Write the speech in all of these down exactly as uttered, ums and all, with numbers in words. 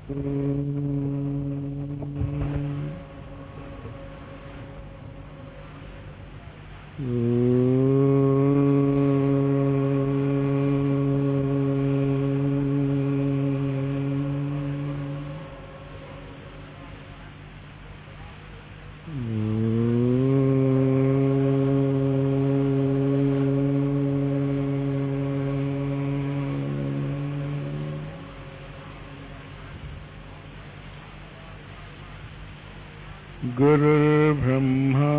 गुरुर्ब्रह्मा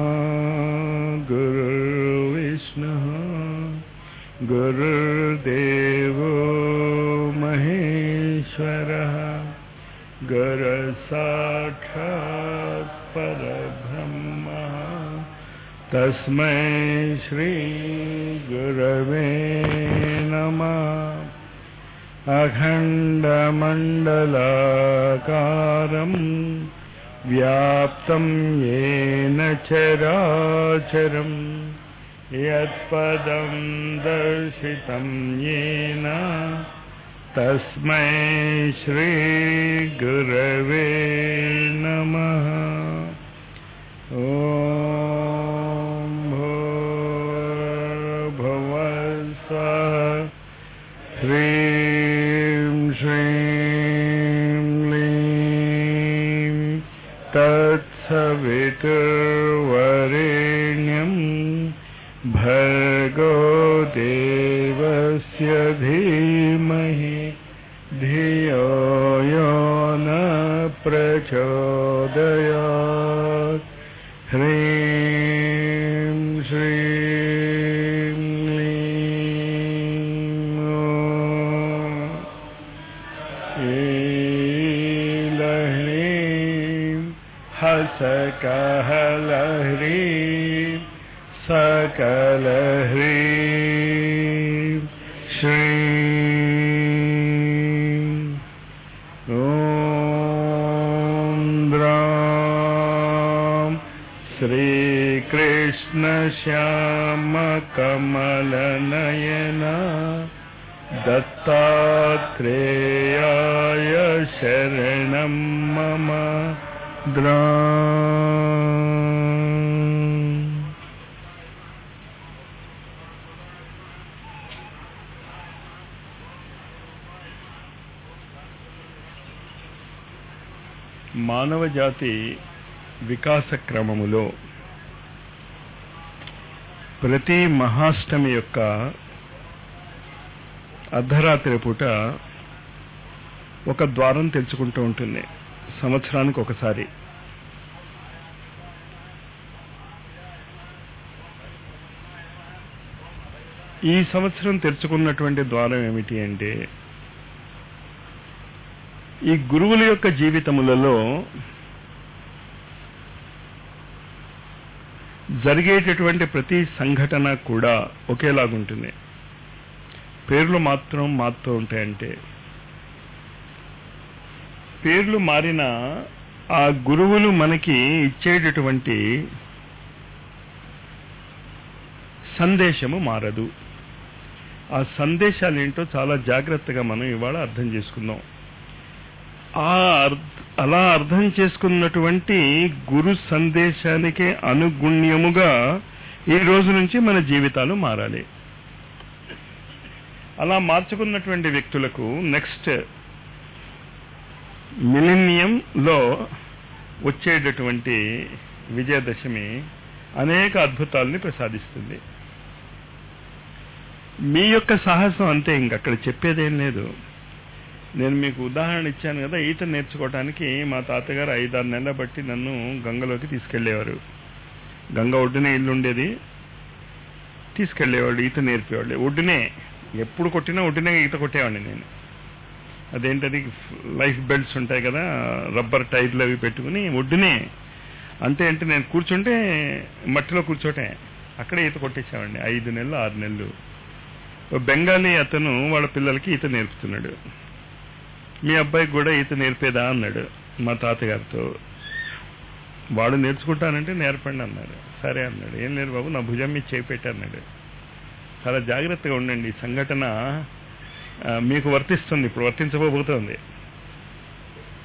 गुरुर्विष्णुः गुरुर्देवो महेश्वरः गुरुसाक्षात् परब्रह्मः तस्मै श्री गुरवे नमः। अखण्डमण्डलाकारम् व्याप्तं येन चराचरं यत्पदं दर्शितं येन तस्मै श्री गुरवे नमः। ॐ भूर्भुवः स्वः ह्रीं श्रीं क्लीं तत्सवितुर्वरेण्यं भर्गो देवस्य धीमहि धियो यो न प्रचोदयात्। ह्रीं श्रीं क्लीं ईलह्रीं हसकहलह्रीं सकलह्रीं श्रीं ॐ द्रां श्रीकृष्णश्यामकमलनयना दत्तात्रेयाय शरणं मम మానవ జాతి వికాస క్రమములో ప్రతి మహాష్టమి యొక్క అర్ధరాత్రి పూట ఒక ద్వారం తెరుచుకుంటూ ఉంటుంది, సంవత్సరానికి ఒకసారి. ఈ సంవత్సరం తెరుచుకున్నటువంటి ద్వారం ఏమిటి అంటే, ఈ గురువుల యొక్క జీవితములలో జరిగేటటువంటి ప్రతి సంఘటన కూడా ఒకేలాగుంటుంది. పేర్లు మాత్రం మారుతూ ఉంటాయంటే, పేర్లు మారిన ఆ గురువులు మనకి ఇచ్చేటటువంటి సందేశము మారదు. ఆ సందేశాలు ఏంటో చాలా జాగ్రత్తగా మనం ఇవాళ అర్థం చేసుకుందాం. ఆ అలా అర్థం చేసుకున్నటువంటి గురు సందేశానికి అనుగుణ్యముగా ఈ రోజు నుంచి మన జీవితాలు మారాలి. అలా మార్చుకున్నటువంటి వ్యక్తులకు నెక్స్ట్ మిలీనియంలో వచ్చేటటువంటి విజయదశమి అనేక అద్భుతాలని ప్రసాదిస్తుంది. మీ యొక్క సాహసం అంతే, ఇంకక్కడ చెప్పేదేం లేదు. నేను మీకు ఉదాహరణ ఇచ్చాను కదా, ఈత నేర్చుకోవడానికి మా తాతగారు ఐదారు నెలల బట్టి నన్ను గంగలోకి తీసుకెళ్లేవారు. గంగ ఒడ్డునే ఇల్లు ఉండేది, తీసుకెళ్లేవాళ్ళు, ఈత నేర్పేవాళ్ళు. ఒడ్డునే ఎప్పుడు కొట్టినా ఒడ్డునే ఈత కొట్టేవాడిని నేను. అదేంటది, లైఫ్ బెల్ట్స్ ఉంటాయి కదా, రబ్బర్ టైర్లు అవి పెట్టుకుని ఒడ్డునే. అంతే అంటే నేను కూర్చుంటే మట్టిలో కూర్చోటే అక్కడే ఈత కొట్టేసామండి. ఐదు నెలలు ఆరు నెలలు. బెంగాలీ అతను వాళ్ళ పిల్లలకి ఈత నేర్పుతున్నాడు. మీ అబ్బాయికి కూడా ఈత నేర్పేదా అన్నాడు మా తాతగారితో. వాడు నేర్చుకుంటానంటే నేర్పండి అన్నారు. సరే అన్నాడు. ఏం లేదు బాబు, నా భుజం మీద చేయి పెట్టన్నాడు. చాలా జాగ్రత్తగా ఉండండి, ఈ సంఘటన మీకు వర్తిస్తుంది, ఇప్పుడు వర్తించబోతోంది.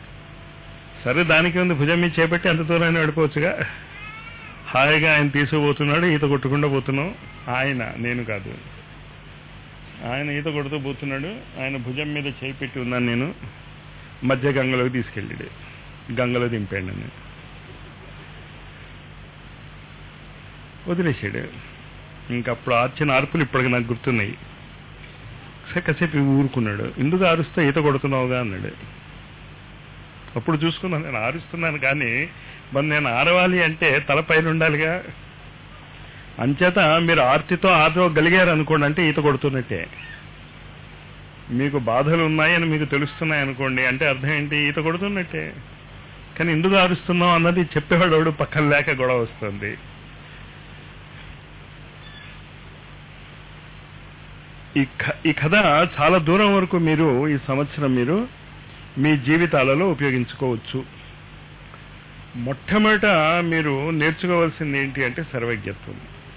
సరే దానికి ఉంది, భుజం మీద చేపట్టి అంత దూరాన్ని పడిపోవచ్చుగా. హాయిగా ఆయన తీసుకుపోతున్నాడు, ఈత కొట్టకుండా పోతున్నాం. ఆయన, నేను కాదు, ఆయన ఈత కొడుతూ పోతున్నాడు. ఆయన భుజం మీద చేయి పెట్టి ఉన్నాను నేను. మధ్య గంగలోకి తీసుకెళ్ళాడు, గంగలో దింపాడు నన్ను, వదిలేసాడు. ఇంకప్పుడు ఆర్చిన అరుపులు ఇప్పటికి నాకు గుర్తున్నాయి. సరే కాసేపు ఊరుకున్నాడు. ఎందుకు ఆరుస్తా, ఈత కొడుతున్నావుగా అన్నాడు. అప్పుడు చూసుకున్నాను, నేను ఆరుస్తున్నాను కానీ మరి నేను ఆరవాలి అంటే తలపైన ఉండాలిగా. అంచేత మీరు ఆర్తితో ఆరగలిగారు అనుకోండి, అంటే ఈత కొడుతున్నట్టే. మీకు బాధలు ఉన్నాయని మీకు తెలుస్తున్నాయి అనుకోండి, అంటే అర్థం ఏంటి, ఈత కొడుతున్నట్టే. కానీ ఎందుకు ఆరుస్తున్నావు అన్నది చెప్పేవాడు పక్కన లేక గొడవ వస్తుంది. ఈ ఈ కథ చాలా దూరం వరకు మీరు ఈ సంవత్సరం మీరు మీ జీవితాలలో ఉపయోగించుకోవచ్చు. మొట్టమొదట మీరు నేర్చుకోవాల్సింది ఏంటి అంటే సర్వజ్ఞత్వం.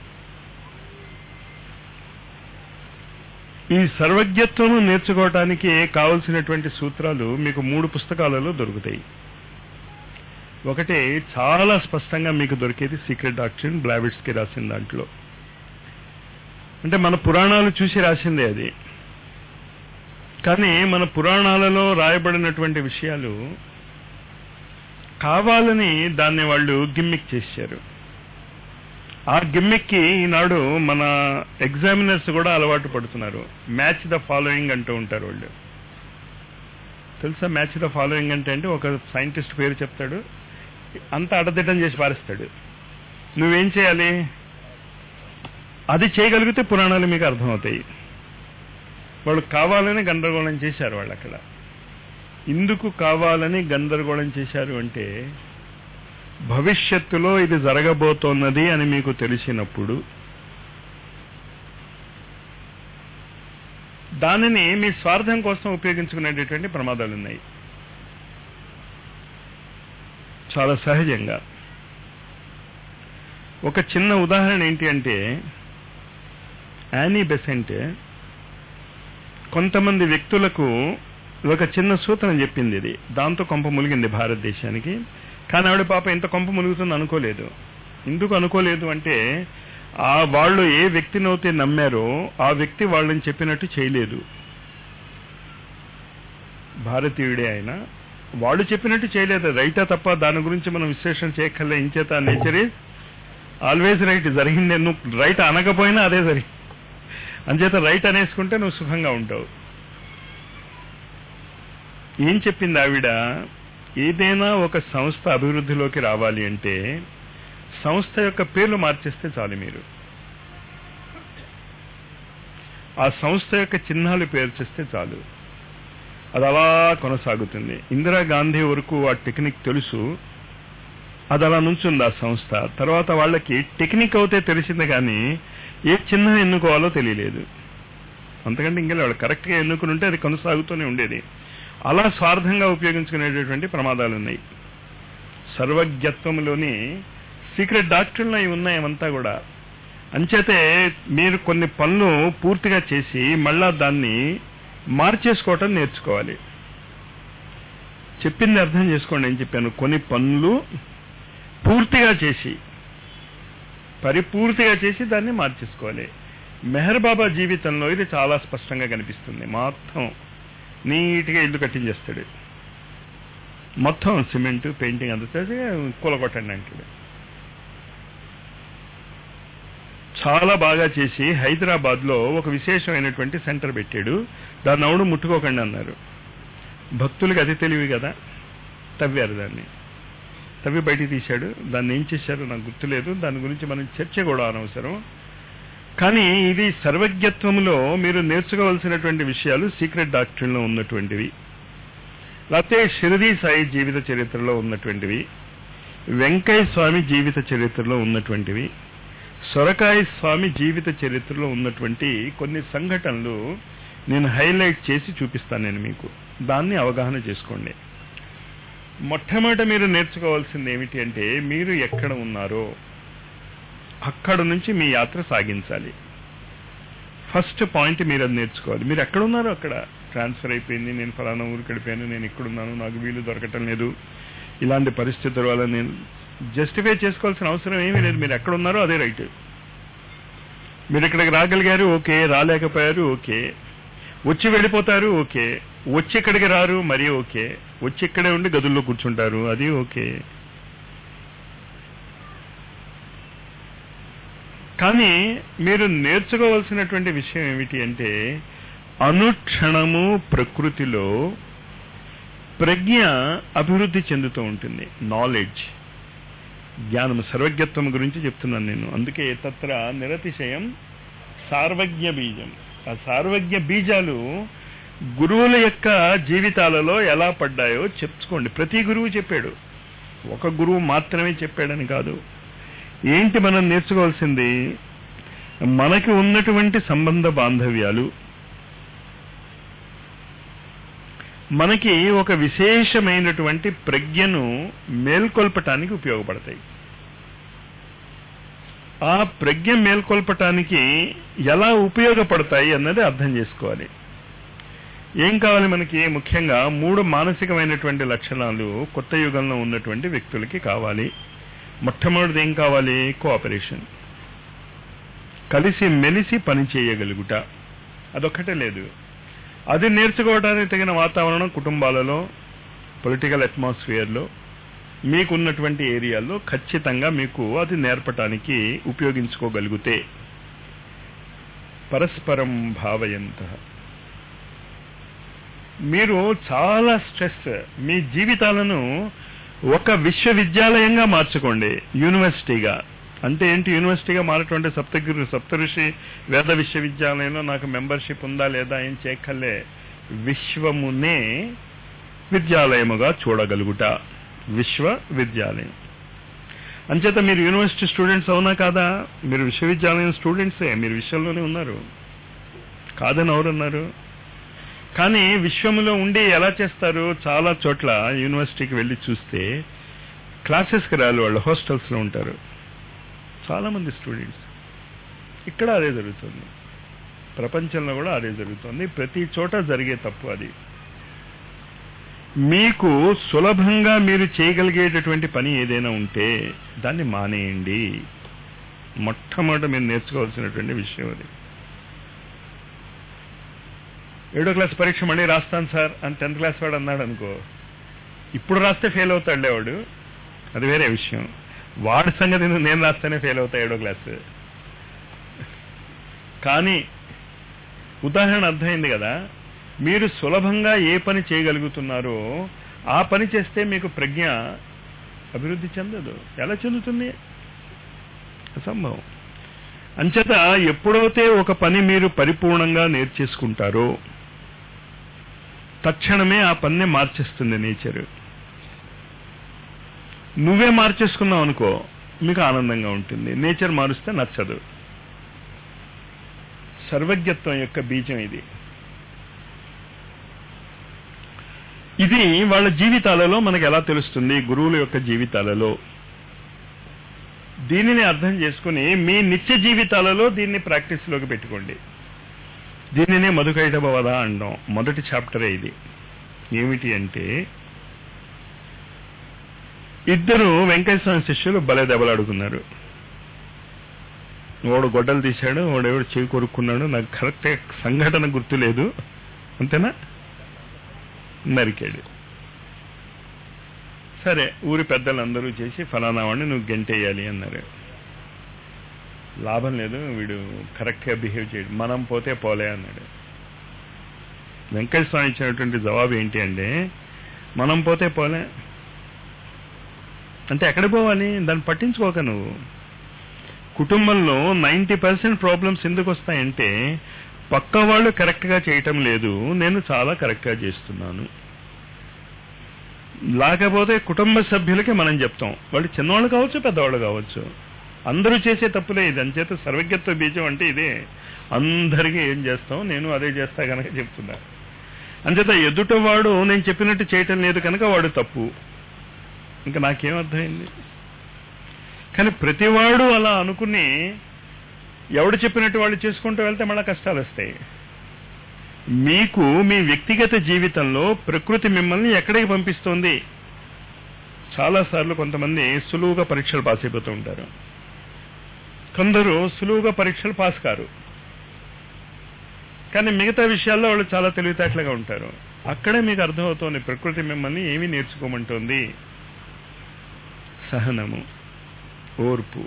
ఈ సర్వజ్ఞత్వం నేర్చుకోవటానికి కావలసినటువంటి సూత్రాలు మీకు మూడు పుస్తకాలలో దొరుకుతాయి. ఒకటి చాలా స్పష్టంగా మీకు దొరికేది సీక్రెట్ డాక్ట్రిన్, బ్లావిట్స్కి రాసిన దాంట్లో. అంటే మన పురాణాలు చూసి రాసిందే అది. కానీ మన పురాణాలలో రాయబడినటువంటి విషయాలు కావాలని దాన్ని వాళ్ళు గిమ్మిక్ చేశారు. ఆ గిమ్మిక్కి ఈనాడు మన ఎగ్జామినర్స్ కూడా అలవాటు పడుతున్నారు. మ్యాచ్ ద ఫాలోయింగ్ అంటూ ఉంటారు వాళ్ళు. తెలుసా మ్యాచ్ ద ఫాలోయింగ్ అంటే? అంటే ఒక సైంటిస్ట్ పేరు చెప్తాడు, అంతా అడదిడ్డం చేసి పారేస్తాడు. నువ్వేం చేయాలి, అది చేయగలిగితే పురాణాలు మీకు అర్థమవుతాయి. వాళ్ళు కావాలని గందరగోళం చేశారు. వాళ్ళు అక్కడ ఎందుకు కావాలని గందరగోళం చేశారు అంటే, భవిష్యత్తులో ఇది జరగబోతోన్నది అని మీకు తెలిసినప్పుడు దానిని మీ స్వార్థం కోసం ఉపయోగించుకునేటటువంటి ప్రమాదాలు ఉన్నాయి. చాలా సహజంగా. ఒక చిన్న ఉదాహరణ ఏంటి అంటే, యానీ బెసెంట్ కొంతమంది వ్యక్తులకు ఒక చిన్న సూత్రం చెప్పింది. ఇది దాంతో కొంప ములిగింది భారతదేశానికి. కానీ ఆవిడ పాప ఇంత కొంప ములుగుతుంది అనుకోలేదు. ఎందుకు అనుకోలేదు అంటే, ఆ వాళ్ళు ఏ వ్యక్తినైతే నమ్మారో ఆ వ్యక్తి వాళ్ళని చెప్పినట్టు చేయలేదు. భారతీయుడే ఆయన, వాళ్ళు చెప్పినట్టు చేయలేదు. రైటా తప్ప దాని గురించి మనం విశ్లేషణ చేయక్కర్లే. ఇంచేత నేచర్ ఈజ్ ఆల్వేజ్ రైట్. జరిగింది, నువ్వు రైట్ అనకపోయినా అదే జరిగింది. అంచేత రైట్ అనేసుకుంటే నువ్వు సుఖంగా ఉంటావు. ఏం చెప్పింది ఆవిడ, ఏదైనా ఒక సంస్థ అభివృద్ధిలోకి రావాలి అంటే సంస్థ యొక్క పేర్లు మార్చేస్తే చాలు. మీరు ఆ సంస్థ యొక్క చిహ్నాలు పేర్చేస్తే చాలు, అది అలా కొనసాగుతుంది. ఇందిరాగాంధీ వరకు ఆ టెక్నిక్ తెలుసు, అది అలా నుంచుంది ఆ సంస్థ. తర్వాత వాళ్ళకి టెక్నిక్ అవుతే తెలిసింది కానీ ఏ చిహ్నం ఎన్నుకోవాలో తెలియలేదు. అంతకంటే ఇంకా వాళ్ళు కరెక్ట్గా ఎన్నుకుని ఉంటే అది కొనసాగుతూనే ఉండేది. అలా స్వార్థంగా ఉపయోగించుకునేటటువంటి ప్రమాదాలు ఉన్నాయి. సర్వజ్ఞత్వంలోని సీక్రెట్ డాక్టర్లు అవి ఉన్నాయి అవంతా కూడా. అంచేతే మీరు కొన్ని పనులు పూర్తిగా చేసి మళ్ళా దాన్ని మార్చేసుకోవటం నేర్చుకోవాలి. చెప్పింది అర్థం చేసుకోండి. ఏం చెప్పాను, కొన్ని పనులు పూర్తిగా చేసి పరిపూర్తిగా చేసి దాన్ని మార్చేసుకోవాలి. మెహర్ బాబా జీవితంలో ఇది చాలా స్పష్టంగా కనిపిస్తుంది. మొత్తం నీట్గా ఇల్లు కట్టించేస్తాడు, మొత్తం సిమెంట్ పెయింటింగ్ అంతా చేసి కూలగొట్టండి అంటాడు. చాలా బాగా చేసి హైదరాబాద్లో ఒక విశేషమైనటువంటి సెంటర్ పెట్టాడు. దాన్ని ఎవడు ముట్టుకోకండి అన్నారు. భక్తులకి అది తెలివి కదా, తవ్వారు. దాన్ని తవ్వి బయటికి తీశాడు. దాన్ని ఏం చేశారో నాకు గుర్తులేదు, దాని గురించి మనం చర్చ కూడా అనవసరం. కానీ ఇది సర్వజ్ఞత్వంలో మీరు నేర్చుకోవాల్సినటువంటి విషయాలు సీక్రెట్ డాక్ట్రిన్లో ఉన్నటువంటివి, లేకపోతే షిరిడీ సాయి జీవిత చరిత్రలో ఉన్నటువంటివి, వెంకయ్య స్వామి జీవిత చరిత్రలో ఉన్నటువంటివి, సొరకాయ స్వామి జీవిత చరిత్రలో ఉన్నటువంటి కొన్ని సంఘటనలు నేను హైలైట్ చేసి చూపిస్తాను నేను మీకు. దాన్ని అవగాహన చేసుకోండి. మొట్టమొదట మీరు నేర్చుకోవాల్సింది ఏమిటి అంటే, మీరు ఎక్కడ ఉన్నారో అక్కడ నుంచి మీ యాత్ర సాగించాలి. ఫస్ట్ పాయింట్ మీరు అది నేర్చుకోవాలి. మీరు ఎక్కడ ఉన్నారో అక్కడ ట్రాన్స్ఫర్ అయిపోయింది, నేను ఫలానా ఊరికి వెళ్ళిపోయాను, నేను ఇక్కడున్నాను, నాకు వీలు దొరకటం లేదు, ఇలాంటి పరిస్థితుల వల్ల నేను జస్టిఫై చేసుకోవాల్సిన అవసరం ఏమీ లేదు. మీరు ఎక్కడ ఉన్నారో అదే రైట్. మీరు ఇక్కడికి రాగలిగారు, ఓకే. రాలేకపోయారు, ఓకే. వచ్చి వెళ్ళిపోతారు, ఓకే. వచ్చి ఇక్కడికి రారు, మరీ ఓకే. వచ్చి ఇక్కడే ఉండి గదుల్లో కూర్చుంటారు, అది ఓకే. కానీ మీరు నేర్చుకోవాల్సినటువంటి విషయం ఏమిటి అంటే, అనుక్షణము ప్రకృతిలో ప్రజ్ఞ అభివృద్ధి చెందుతూ ఉంటుంది. నాలెడ్జ్, జ్ఞానం, సర్వజ్ఞత్వం గురించి చెప్తున్నాను నేను. అందుకే తత్ర నిరతిశయం సార్వజ్ఞ బీజం. ఆ సార్వజ్ఞ బీజాలు గురువుల యొక్క జీవితాలలో ఎలా పడ్డాయో చెప్పుకోండి. ప్రతి గురువు చెప్పాడు, ఒక గురువు మాత్రమే చెప్పాడని కాదు. ఏంటి మనం నేర్చుకోవాల్సింది? మనకి ఉన్నటువంటి సంబంధ బాంధవ్యాలు మనకి ఒక విశేషమైనటువంటి ప్రజ్ఞను మేల్కొల్పటానికి ఉపయోగపడతాయి. ఆ ప్రజ్ఞ మేల్కొల్పటానికి ఎలా ఉపయోగపడతాయి అన్నది అర్థం చేసుకోవాలి. ఏం కావాలి మనకి? ముఖ్యంగా మూడు మానసికమైనటువంటి లక్షణాలు కొత్త యుగంలో ఉన్నటువంటి వ్యక్తులకి కావాలి. మొట్టమొదటిది ఏం కావాలి? కోఆపరేషన్, కలిసి మెలిసి పని చేయగలుగుట. అదొక్కటే లేదు. అది నేర్చుకోవడానికి తగిన వాతావరణం కుటుంబాలలో, పొలిటికల్ అట్మాస్ఫియర్లో, మీకున్నటువంటి ఏరియాల్లో ఖచ్చితంగా మీకు అది నేర్పటానికి ఉపయోగించుకోగలిగితే, పరస్పరం భావయంతః. మీరు చాలా స్ట్రెస్, మీ జీవితాలను ఒక విశ్వవిద్యాలయంగా మార్చుకోండి, యూనివర్సిటీగా. అంటే ఏంటి యూనివర్సిటీగా మారటం అంటే? సప్తగిరి సప్తఋషి వేద విశ్వవిద్యాలయంలో నాకు మెంబర్షిప్ ఉందా లేదా ఏం చేయక్కర్లే. విశ్వమునే విద్యాలయముగా చూడగలుగుట, విశ్వవిద్యాలయం. అంచేత మీరు యూనివర్సిటీ స్టూడెంట్స్ అవునా కాదా? మీరు విశ్వవిద్యాలయం స్టూడెంట్సే, మీరు విశ్వంలోనే ఉన్నారు, కాదని ఎవరున్నారు? కానీ విశ్వములో ఉండి ఎలా చేస్తారు? చాలా చోట్ల యూనివర్సిటీకి వెళ్ళి చూస్తే క్లాసెస్కి రాలి వాళ్ళు హాస్టల్స్లో ఉంటారు చాలా మంది స్టూడెంట్స్. ఇక్కడ అదే జరుగుతుంది, ప్రపంచంలో కూడా అదే జరుగుతుంది. ప్రతి చోట జరిగే తప్పు అది. మీకు సులభంగా మీరు చేయగలిగేటటువంటి పని ఏదైనా ఉంటే దాన్ని మానేయండి. మొట్టమొదట మీరు నేర్చుకోవాల్సినటువంటి విషయం అది. ఏడో క్లాస్ పరీక్ష మళ్ళీ రాస్తాను సార్ అని టెన్త్ క్లాస్ వాడు అన్నాడు అనుకో, ఇప్పుడు రాస్తే ఫెయిల్ అవుతాడులే వాడు, అది వేరే విషయం. వాడి సంగతి నేను రాస్తేనే ఫెయిల్ అవుతా ఏడో క్లాస్. కానీ ఉదాహరణ అర్థమైంది కదా. మీరు సులభంగా ఏ పని చేయగలుగుతున్నారో ఆ పని చేస్తే మీకు ప్రజ్ఞ అభివృద్ధి చెందదు. ఎలా చెందుతుంది? అసంభవం. అంచేత ఎప్పుడైతే ఒక పని మీరు పరిపూర్ణంగా నేర్చేసుకుంటారో తక్షణమే ఆ పనిని మార్చేస్తుంది నేచరు. నువ్వే మార్చేసుకున్నావు అనుకో, మీకు ఆనందంగా ఉంటుంది. నేచర్ మారుస్తే నచ్చదు. సర్వజ్ఞత్వం యొక్క బీజం ఇది. ఇది వాళ్ళ జీవితాలలో మనకు ఎలా తెలుస్తుంది? గురువుల యొక్క జీవితాలలో. దీనిని అర్థం చేసుకుని మీ నిత్య జీవితాలలో దీన్ని ప్రాక్టీస్లోకి పెట్టుకోండి. దీనినే మధుకైటభవద అంటాం. మొదటి చాప్టరే ఇది. ఏమిటి అంటే, ఇద్దరు వెంకటేశ్వర శిష్యులు భలే దెబ్బలాడుకున్నారు. వాడు గొడ్డలు తీశాడు, వాడెవడు చెవి కొరుక్కున్నాడు, నాకు కరెక్ట్ సంఘటన గుర్తులేదు, అంతేనా? నరికాడు. సరే, ఊరి పెద్దలందరూ చేసి ఫలానా వాడిని నువ్వు గెంటేయాలి అన్నారు. లాభం లేదు, వీడు కరెక్ట్గా బిహేవ్ చేయడు, మనం పోతే పోలే అన్నాడు. వెంకటేశ్వర స్వామి ఇచ్చినటువంటి జవాబు ఏంటి అంటే, మనం పోతే పోలే అంటే ఎక్కడ పోవాలి? దాన్ని పట్టించుకోక నువ్వు. కుటుంబంలో నైంటీ పర్సెంట్ ప్రాబ్లమ్స్ ఎందుకు వస్తాయంటే పక్క వాళ్ళు కరెక్ట్గా చేయటం లేదు, నేను చాలా కరెక్ట్గా చేస్తున్నాను. లేకపోతే కుటుంబ సభ్యులకి మనం చెప్తాం, వాళ్ళు చిన్నవాళ్ళు కావచ్చు పెద్దవాళ్ళు కావచ్చు, అందరూ చేసే తప్పులే ఇది. అంచేత సర్వజ్ఞత్వ బీజం అంటే ఇదే. అందరికీ ఏం చేస్తాం, నేను అదే చేస్తా కనుక చెప్తున్నా. అంచేత ఎదుటవాడు నేను చెప్పినట్టు చేయటం లేదు కనుక వాడు తప్పు. ఇంకా నాకేం అర్థమైంది? కానీ ప్రతివాడు అలా అనుకుని ఎవడు చెప్పినట్టు వాళ్ళు చేసుకుంటూ వెళ్తే మళ్ళీ కష్టాలు వస్తాయి. మీకు మీ వ్యక్తిగత జీవితంలో ప్రకృతి మిమ్మల్ని ఎక్కడికి పంపిస్తోంది? చాలాసార్లు కొంతమంది సులువుగా పరీక్షలు పాస్ అయిపోతూ ఉంటారు, కొందరు సులువుగా పరీక్షలు పాస్ కారు, కానీ మిగతా విషయాల్లో వాళ్ళు చాలా తెలివితేటలుగా ఉంటారు. అక్కడే మీకు అర్థమవుతోంది ప్రకృతి మిమ్మల్ని ఏమి నేర్చుకోమంటోంది. సహనము, ఓర్పు,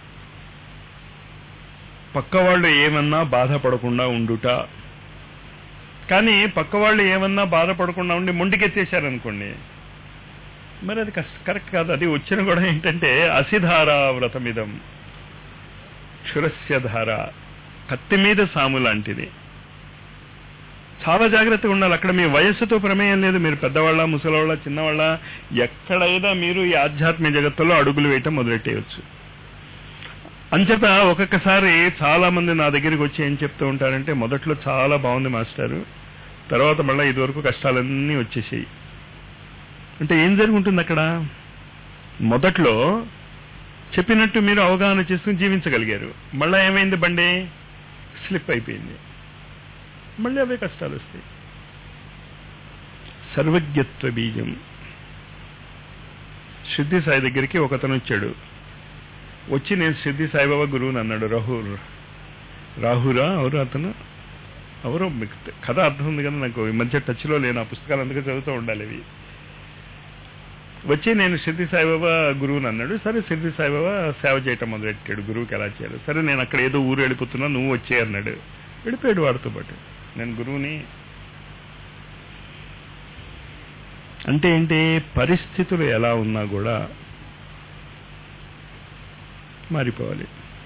పక్కవాళ్ళు ఏమన్నా బాధపడకుండా ఉండుట. కానీ పక్కవాళ్ళు ఏమన్నా బాధపడకుండా ఉండి మొండికెత్తేశారనుకోండి, మరి అది కరెక్ట్ కాదు. అది వచ్చిన కూడా ఏంటంటే అసిధారా వ్రతమిదం క్షురస్య ధార, కత్తి మీద సాము లాంటిది. చాలా జాగ్రత్తగా ఉండాలి. అక్కడ మీ వయస్సుతో ప్రమేయం లేదు. మీరు పెద్దవాళ్ళ, ముసలివాళ్ళ, చిన్నవాళ్ళ, ఎక్కడైనా మీరు ఈ ఆధ్యాత్మిక జగత్తులో అడుగులు వేయటం మొదలెట్టేయచ్చు. అంచేత ఒక్కొక్కసారి చాలా మంది నా దగ్గరికి వచ్చి ఏం చెప్తూ ఉంటారంటే, మొదట్లో చాలా బాగుంది మాస్టారు, తర్వాత మళ్ళీ ఇదివరకు కష్టాలన్నీ వచ్చేసాయి. అంటే ఏం జరుగుతుంది అక్కడ? మొదట్లో చెప్పినట్టు మీరు అవగాహన చేసుకుని జీవించగలిగారు, మళ్ళీ ఏమైంది? బండి స్లిప్ అయిపోయింది, మళ్ళీ అవే కష్టాలు వస్తాయి. సర్వజ్ఞత్వ బీజం. సిద్ధి సాయి దగ్గరికి ఒకతను వచ్చాడు. వచ్చి నేను సిద్ధి సాయిబాబా గురువుని అన్నాడు. రాహుర్ రాహురా ఎవరు అతను? ఎవరో మీకు కథ అర్థం ఉంది కదా, నాకు ఈ మధ్య టచ్లో లేను, ఆ పుస్తకాలు అందుకే చదువుతూ ఉండాలి అవి. వచ్చి నేను సిద్ధి సాయిబాబా గురువుని అన్నాడు. సరే సిద్ధి సాయిబాబా సేవ చేయటం మొదలెట్టాడు. గురువుకి ఎలా చేయాలి? సరే నేను అక్కడ ఏదో ఊరు వెళ్ళిపోతున్నా, నువ్వు వచ్చే అన్నాడు. వెళ్ళిపోయాడు వాడితో పాటు. నేను గురువుని అంటే ఏంటి? పరిస్థితులు ఎలా ఉన్నా కూడా మారిపోవాలి.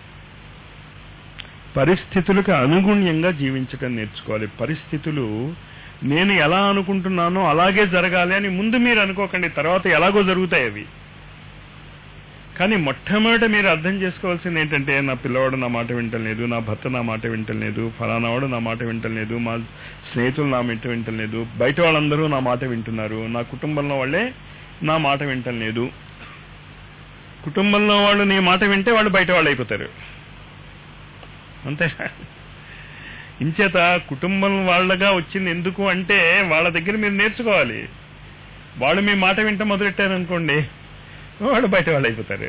పరిస్థితులకు అనుగుణ్యంగా జీవించటం నేర్చుకోవాలి. పరిస్థితులు నేను ఎలా అనుకుంటున్నానో అలాగే జరగాలి అని ముందు మీరు అనుకోకండి, తర్వాత ఎలాగో జరుగుతాయి అవి. కానీ మొట్టమొదట మీరు అర్థం చేసుకోవాల్సింది ఏంటంటే, నా పిల్లవాడు నా మాట వింటలేదు, నా భర్త నా మాట వింటలేదు, ఫలానావాడు నా మాట వింటలేదు, మా స్నేహితులు నా మాట వింటలేదు, బయట వాళ్ళందరూ నా మాట వింటున్నారు, నా కుటుంబంలో వాళ్ళే నా మాట వింటలేదు. కుటుంబంలో వాళ్ళు నీ మాట వింటే వాళ్ళు బయట వాళ్ళు అయిపోతారు, అంతే. ఇంచేత కుటుంబం వాళ్ళగా వచ్చింది ఎందుకు అంటే, వాళ్ళ దగ్గర మీరు నేర్చుకోవాలి. వాళ్ళు మీ మాట వింట మొదలెట్టారనుకోండి, వాళ్ళు బయట వాళ్ళు అయిపోతారు.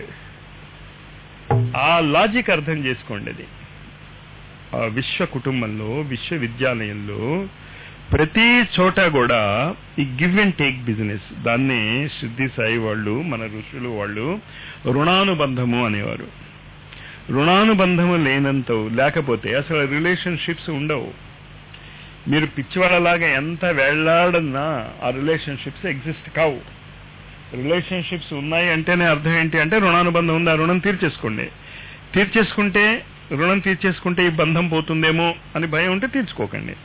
ఆ లాజిక్ అర్థం చేసుకోండి. అది ఆ విశ్వ కుటుంబంలో, విశ్వవిద్యాలయంలో ప్రతి చోట కూడా ఈ గివ్ అండ్ టేక్ బిజినెస్, దాన్ని సిద్ధి సాయి వాళ్ళు, మన ఋషులు వాళ్ళు రుణానుబంధము అనేవారు. రుణానుబంధము లేనంత లేకపోతే అసలు రిలేషన్షిప్స్ ఉండవు. మీరు పిచ్చివాళ్ళలాగా ఎంత వెళ్లాడన్నా ఆ రిలేషన్షిప్స్ ఎగ్జిస్ట్ కావు. రిలేషన్షిప్స్ ఉన్నాయి అంటేనే అర్థం ఏంటి అంటే రుణానుబంధం ఉంది, ఆ రుణం తీర్చేసుకోండి. తీర్చేసుకుంటే రుణం తీర్చేసుకుంటే ఈ బంధం పోతుందేమో అని భయం ఉంటే తీర్చుకోకండి,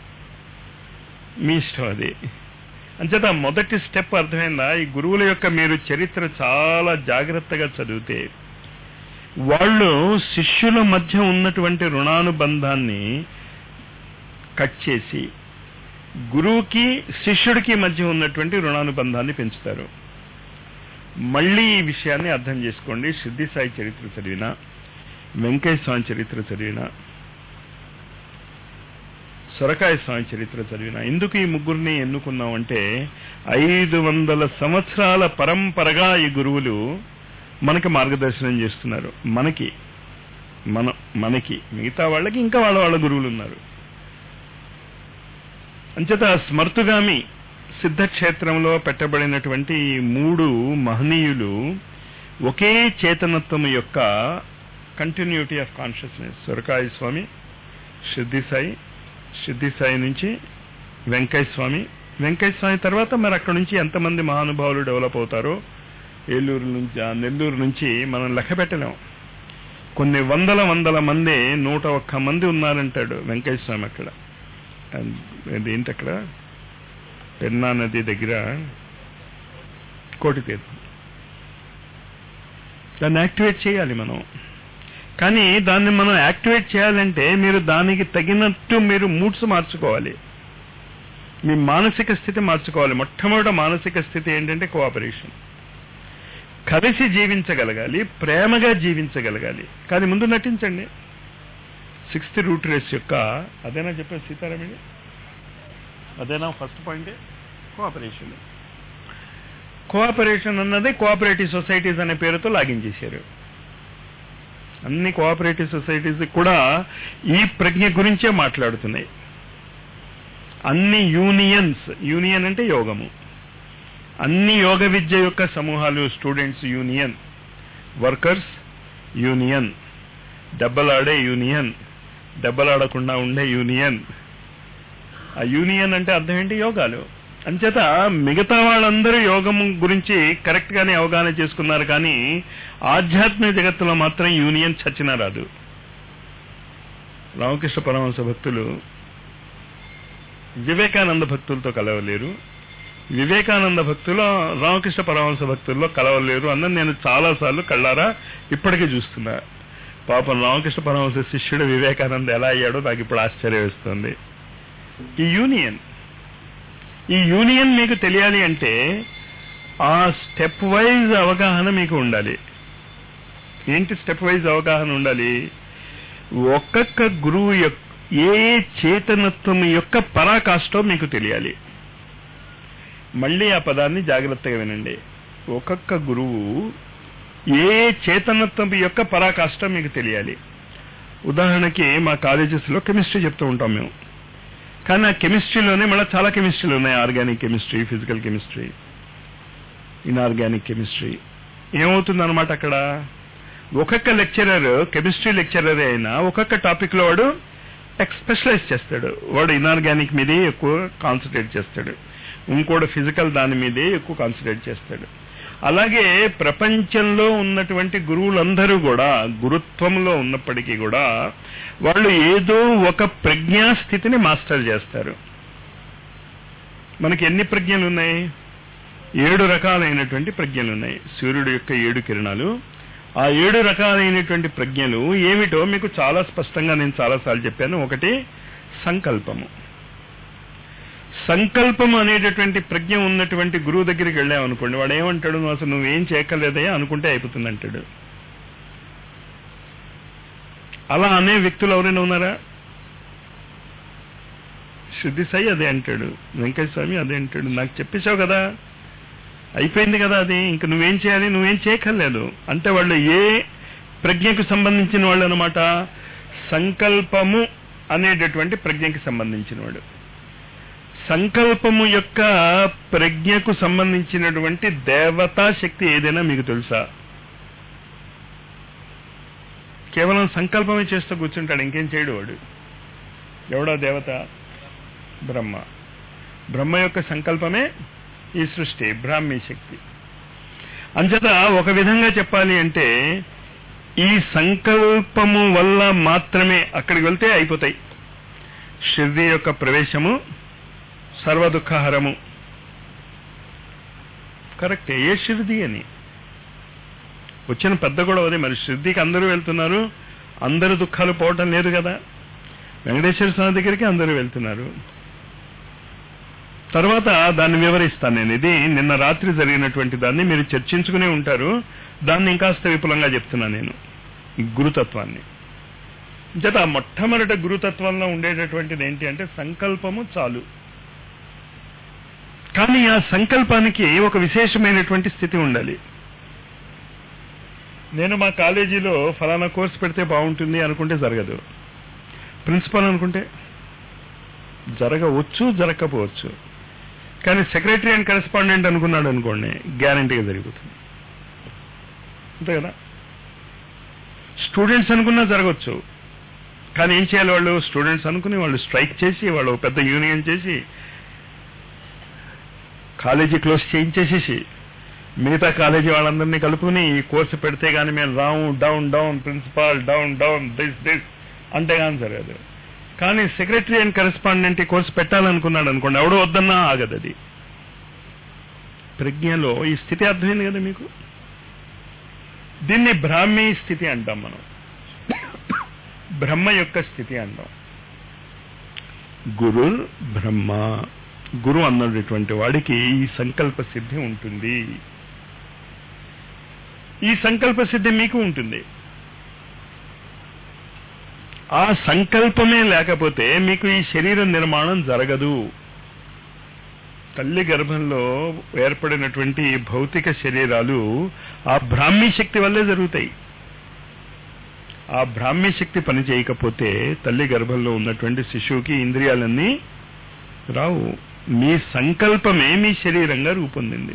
మీ ఇష్టం అది. అంచేత మొదటి స్టెప్ అర్థమైందా? ఈ గురువుల యొక్క మీరు చరిత్ర చాలా జాగ్రత్తగా చదివితే వాళ్ళు శిష్యుల మధ్య ఉన్నటువంటి రుణానుబంధాన్ని కట్ చేసి గురువుకి శిష్యుడికి మధ్య ఉన్నటువంటి రుణానుబంధాన్ని పెంచుతారు. మళ్ళీ ఈ విషయాన్ని అర్థం చేసుకోండి. సిద్ధి సాయి చరిత్ర చదివినా, వెంకయ్య స్వామి చరిత్ర చదివినా, సొరకాయ స్వామి చరిత్ర చదివినా, ఎందుకు ఈ ముగ్గురిని ఎన్నుకున్నామంటే, ఐదు వందల సంవత్సరాల పరంపరగా ఈ గురువులు మనకి మార్గదర్శనం చేస్తున్నారు. మనకి మన మనకి మిగతా వాళ్ళకి ఇంకా వాళ్ళ వాళ్ళ గురువులు ఉన్నారు. అంచేత స్మర్తుగామి సిద్ధక్షేత్రంలో పెట్టబడినటువంటి మూడు మహనీయులు ఒకే చేతనత్వం యొక్క కంటిన్యూటీ ఆఫ్ కాన్షియస్నెస్. సొరకాయ స్వామి, సిద్ధి సాయి, సిద్ధి సాయి నుంచి వెంకయ్య స్వామి, వెంకయ్య స్వామి తర్వాత మరి అక్కడ నుంచి ఎంతమంది మహానుభావులు డెవలప్ అవుతారో ఏలూరు నుంచి, నెల్లూరు నుంచి మనం లెక్క పెట్టలేం. కొన్ని వందల వందల మంది, నూట ఒక్క మంది ఉన్నారంటాడు వెంకయ్య స్వామి అక్కడ. ఏంటి అక్కడ పెన్నా నది దగ్గర కోటి తీర్థం. దాన్ని యాక్టివేట్ చేయాలి మనం. కానీ దాన్ని మనం యాక్టివేట్ చేయాలంటే మీరు దానికి తగినట్టు మీరు మూడ్స్ మార్చుకోవాలి, మీ మానసిక స్థితి మార్చుకోవాలి. మొట్టమొదటి మానసిక స్థితి ఏంటంటే కోఆపరేషన్. కలిసి జీవించగలగాలి, ప్రేమగా జీవించగలగాలి. కానీ ముందు నటించండి. సిక్స్త్ రూట్ రేస్ యొక్క అదేనా చెప్పారు సీతారామణి, అదేనా ఫస్ట్ పాయింటే కోఆపరేషన్. కోఆపరేషన్ అన్నది కోఆపరేటివ్ సొసైటీస్ అనే పేరుతో లాగించేశారు. అన్ని కోఆపరేటివ్ సొసైటీస్ కూడా ఈ ప్రజ్ఞ గురించే మాట్లాడుతున్నాయి. అన్ని యూనియన్స్, యూనియన్ అంటే యోగము, అన్ని యోగ విద్య యొక్క సమూహాలు, స్టూడెంట్స్ యూనియన్, వర్కర్స్ యూనియన్, దెబ్బలాడే యూనియన్, దెబ్బలాడకుండా ఉండే యూనియన్. ఆ యూనియన్ అంటే అర్థం ఏంటి? యోగాలు. అంచేత మిగతా వాళ్ళందరూ యోగం గురించి కరెక్ట్ గానే అవగాహన చేసుకున్నారు, కానీ ఆధ్యాత్మిక జగత్తులో మాత్రం యూనియన్ చచ్చినా రాదు. రామకృష్ణ పరమహంస భక్తులు వివేకానంద భక్తులతో కలవలేరు, వివేకానంద భక్తులు రామకృష్ణ పరమహంస భక్తుల్లో కలవలేరు అన్నది నేను చాలాసార్లు కళ్ళారా ఇప్పటికీ చూస్తున్నా. పాపం రామకృష్ణ పరమహంస శిష్యుడు వివేకానంద ఎలా అయ్యాడో నాకు ఇప్పుడు ఆశ్చర్యం వేస్తుంది. ఈ యూనియన్ ఈ యూనియన్ మీకు తెలియాలి అంటే ఆ స్టెప్ వైజ్ అవగాహన మీకు ఉండాలి. ఏంటి స్టెప్ వైజ్ అవగాహన ఉండాలి? ఒక్కొక్క గురువు యొక్క ఏ చేతనత్వం యొక్క పరాకాష్ఠో మీకు తెలియాలి. మళ్ళీ ఆ పదాన్ని జాగ్రత్తగా వినండి. ఒక్కొక్క గురువు ఏ చేతనత్వం యొక్క పరాకాష్ఠ మీకు తెలియాలి. ఉదాహరణకి మా కాలేజెస్లో కెమిస్ట్రీ చెప్తూ ఉంటాం మేము, కానీ ఆ కెమిస్ట్రీలోనే మళ్ళీ చాలా కెమిస్ట్రీలు ఉన్నాయి. Organic chemistry, physical chemistry, inorganic chemistry. ఏమవుతుందన్నమాట అక్కడ ఒక్కొక్క లెక్చరర్ కెమిస్ట్రీ లెక్చరర్ అయినా ఒక్కొక్క టాపిక్ లో వాడు స్పెషలైజ్ చేస్తాడు. వాడు ఇన్ఆర్గానిక్ మీదే ఎక్కువ కాన్సన్ట్రేట్ చేస్తాడు, ఇంకోటి ఫిజికల్ దాని మీదే ఎక్కువ కాన్సన్ట్రేట్ చేస్తాడు. అలాగే ప్రపంచంలో ఉన్నటువంటి గురువులందరూ కూడా గురుత్వంలో ఉన్నప్పటికీ కూడా వాళ్ళు ఏదో ఒక ప్రజ్ఞా స్థితిని మాస్టర్ చేస్తారు. మనకి ఎన్ని ప్రజ్ఞలు ఉన్నాయి? ఏడు రకాలైనటువంటి ప్రజ్ఞలు ఉన్నాయి. సూర్యుడు యొక్క ఏడు కిరణాలు, ఆ ఏడు రకాలైనటువంటి ప్రజ్ఞలు ఏమిటో మీకు చాలా స్పష్టంగా నేను చాలాసార్లు చెప్పాను. ఒకటి సంకల్పము. సంకల్పం అనేటటువంటి ప్రజ్ఞ ఉన్నటువంటి గురువు దగ్గరికి వెళ్ళామనుకోండి, వాడు ఏమంటాడు? నువ్వు అసలు నువ్వేం చేయక్కర్లేదయ్యా, అనుకుంటే అయిపోతుంది అంటాడు. అలా అనే వ్యక్తులు ఎవరైనా ఉన్నారా? శుద్ధి సాయి అదే అంటాడు, వెంకటేశ్వర స్వామి అదే అంటాడు. నాకు చెప్పేశావు కదా, అయిపోయింది కదా, అది ఇంక నువ్వేం చేయాలి, నువ్వేం చేయక్కర్లేదు అంటే వాళ్ళు ఏ ప్రజ్ఞకు సంబంధించిన వాళ్ళు అనమాట? సంకల్పము అనేటటువంటి ప్రజ్ఞకి సంబంధించిన వాడు. సంకల్పము యొక్క ప్రజ్ఞకు సంబంధించినటువంటి దేవతా శక్తి ఏదైనా మీకు తెలుసా? కేవలం సంకల్పమే చేస్తూ కూర్చుంటాడు, ఇంకేం చేయడు వాడు. ఎవడా దేవత? బ్రహ్మ. బ్రహ్మ యొక్క సంకల్పమే ఈ సృష్టి, బ్రాహ్మీ శక్తి. అంచేత ఒక విధంగా చెప్పాలి అంటే ఈ సంకల్పము వల్ల మాత్రమే అక్కడికి వెళ్తే అయిపోతాయి. షిర్డీ యొక్క ప్రవేశము సర్వ దుఃఖహరము. కరెక్టే. ఏ షిర్డీ అని వచ్చిన పెద్ద కూడా అదే. మరి షిర్డీకి అందరూ వెళ్తున్నారు, అందరూ దుఃఖాలు పోవటం లేదు కదా. వెంకటేశ్వర స్వామి దగ్గరికి అందరూ వెళ్తున్నారు. తర్వాత దాన్ని వివరిస్తాను నేను. ఇది నిన్న రాత్రి జరిగినటువంటి దాన్ని మీరు చర్చించుకునే ఉంటారు. దాన్ని ఇంకాస్త విపులంగా చెప్తున్నాను నేను, గురుతత్వాన్ని. చేత మొట్టమొదట గురుతత్వంలో ఉండేటటువంటిది ఏంటి అంటే సంకల్పము చాలు. కానీ ఆ సంకల్పానికి ఒక విశేషమైనటువంటి స్థితి ఉండాలి. నేను మా కాలేజీలో ఫలానా కోర్సు పెడితే బాగుంటుంది అనుకుంటే జరగదు. ప్రిన్సిపల్ అనుకుంటే జరగవచ్చు, జరగకపోవచ్చు. కానీ సెక్రటరీ అండ్ కరెస్పాండెంట్ అనుకున్నాడు అనుకోండి, గ్యారంటీగా జరిగిపోతుంది. అంతే కదా. స్టూడెంట్స్ అనుకున్నా జరగవచ్చు. కానీ ఏం చేయాలి వాళ్ళు? స్టూడెంట్స్ అనుకుని వాళ్ళు స్ట్రైక్ చేసి, వాళ్ళు పెద్ద యూనియన్ చేసి కాలేజీ క్లోజ్ చేయించేసేసి మిగతా కాలేజీ వాళ్ళందరినీ కలుపుకుని ఈ కోర్సు పెడితే కానీ మేము రావు, down down principal, down down this this అంటే కానీ జరగదు. కానీ సెక్రటరీ అండ్ కరెస్పాండెంట్ ఈ కోర్సు పెట్టాలనుకున్నాడు అనుకోండి, ఎవడో వద్దన్నా ఆగదు. అది ప్రజ్ఞలో ఈ స్థితి అర్థమైంది కదా మీకు. దీన్ని బ్రాహ్మీ స్థితి అంటాం మనం, బ్రహ్మ యొక్క స్థితి అంటాం. గురు బ్రహ్మ. గురు అన్నటువంటి వాడికి ఈ సంకల్ప సిద్ధి ఉంటుంది. ఈ సంకల్ప సిద్ధి మీకు ఉంటుంది. ఆ సంకల్పమే లేకపోతే మీకు ఈ శరీర నిర్మాణం జరగదు. తల్లి గర్భంలో ఏర్పడినటువంటి భౌతిక శరీరాలు ఆ బ్రాహ్మీ శక్తి వల్లే జరుగుతాయి. ఆ బ్రాహ్మీ శక్తి పని చేయకపోతే తల్లి గర్భంలో ఉన్నటువంటి శిశువుకి ఇంద్రియాలన్నీ రావు. మీ సంకల్పమే మీ శరీరంగా రూపొందింది.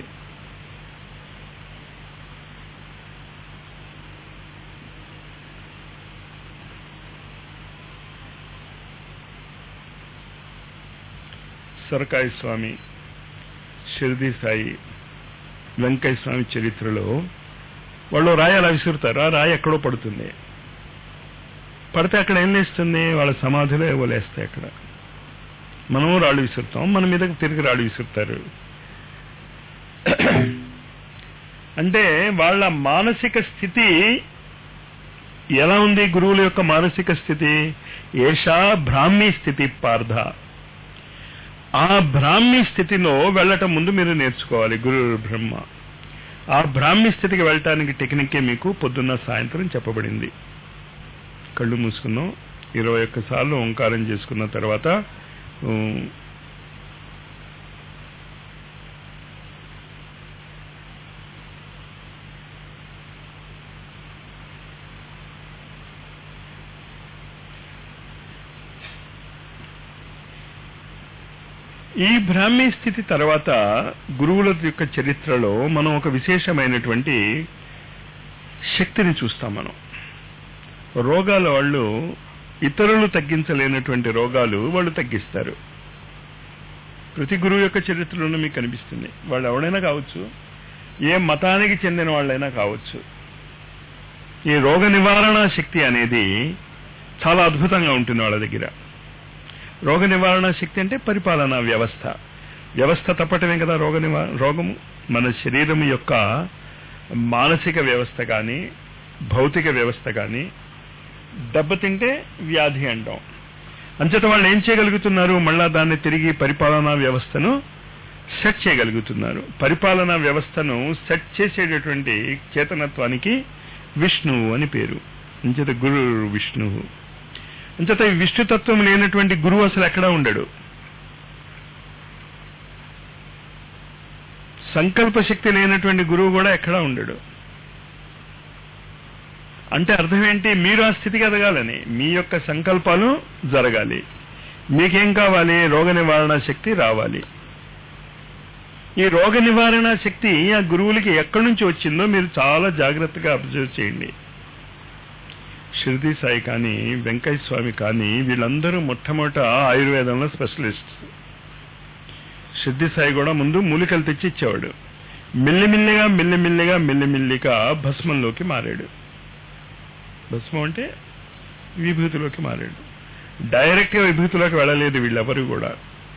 సరకాయ స్వామి, షిర్దీ సాయి, వెంకయ్య స్వామి చరిత్రలో వాళ్ళు రాయి అలా విసురుతారు, ఆ రాయి ఎక్కడో పడుతుంది. పడితే అక్కడ ఏం లేస్తుంది? వాళ్ళ సమాధిలో ఏవో లేస్తాయి. అక్కడ మనము రాళ్ళు విసురుతాం, మన మీదకి తిరిగి రాళ్ళు విసురుతారు. అంటే వాళ్ళ మానసిక స్థితి ఎలా ఉంది? గురువుల యొక్క మానసిక స్థితి ఏషా బ్రాహ్మీ స్థితి పార్థ. ఆ బ్రాహ్మీ స్థితిలో వెళ్ళటం ముందు మీరు నేర్చుకోవాలి. గురు బ్రహ్మ. ఆ బ్రాహ్మీ స్థితికి వెళ్ళటానికి టెక్నిక్కే మీకు పొద్దున్న సాయంత్రం చెప్పబడింది. కళ్ళు మూసుకుందాం. ఇరవై ఒక్క సార్లు ఓంకారం చేసుకున్న తర్వాత ఈ బ్రాహ్మీ స్థితి తర్వాత గురువుల యొక్క చరిత్రలో మనం ఒక విశేషమైనటువంటి శక్తిని చూస్తాం. మనం రోగాల వాళ్ళు ఇతరులు తగ్గించలేనటువంటి రోగాలు వాళ్ళు తగ్గిస్తారు. ప్రతి గురువు యొక్క చరిత్రలోనూ మీకు కనిపిస్తుంది. వాళ్ళు ఎవడైనా కావచ్చు, ఏ మతానికి చెందిన వాళ్ళైనా కావచ్చు. ఈ రోగ నివారణ శక్తి అనేది చాలా అద్భుతంగా ఉంటుంది వాళ్ళ దగ్గర. రోగ నివారణ శక్తి అంటే పరిపాలనా వ్యవస్థ. వ్యవస్థ తప్పటమే కదా రోగ నివారణ. రోగము మన శరీరం యొక్క మానసిక వ్యవస్థ కానీ భౌతిక వ్యవస్థ కానీ దెబ్బతింటే వ్యాధి అంటాం. అంచేత వాళ్ళు ఏం చేయగలుగుతున్నారు? మళ్ళా దాన్ని తిరిగి పరిపాలనా వ్యవస్థను సెట్ చేయగలుగుతున్నారు. పరిపాలనా వ్యవస్థను సెట్ చేసేటటువంటి చేతనత్వానికి విష్ణువు అని పేరు. అంచేత గురు విష్ణువు. అంచేత ఈ విష్ణుతత్వం లేనటువంటి గురువు అసలు ఎక్కడా ఉండడు. సంకల్ప శక్తి లేనటువంటి గురువు కూడా ఎక్కడా ఉండడు. అంటే అర్థం ఏంటి? మీరు ఆ స్థితికి ఎదగాలని, మీ యొక్క సంకల్పాలు జరగాలి. మీకేం కావాలి? రోగ నివారణ శక్తి రావాలి. ఈ రోగ నివారణ శక్తి ఆ గురువులకి ఎక్కడి నుంచి వచ్చిందో మీరు చాలా జాగ్రత్తగా అబ్జర్వ్ చేయండి. షిర్దీ సాయి కానీ వెంకయ్య స్వామి కానీ వీళ్ళందరూ మొట్టమొదట ఆయుర్వేదంలో స్పెషలిస్ట్స్. షిర్దీ సాయి కూడా ముందు మూలికలు తెచ్చి ఇచ్చేవాడు. మిల్లిమిల్లిగా మిల్లిమిల్లిగా మిల్లిమిల్లిగా భస్మంలోకి మారాడు. భస్మం అంటే విభూతిలోకి మారాడు. డైరెక్ట్గా విభూతిలోకి వెళ్ళలేదు వీళ్ళెవరు కూడా.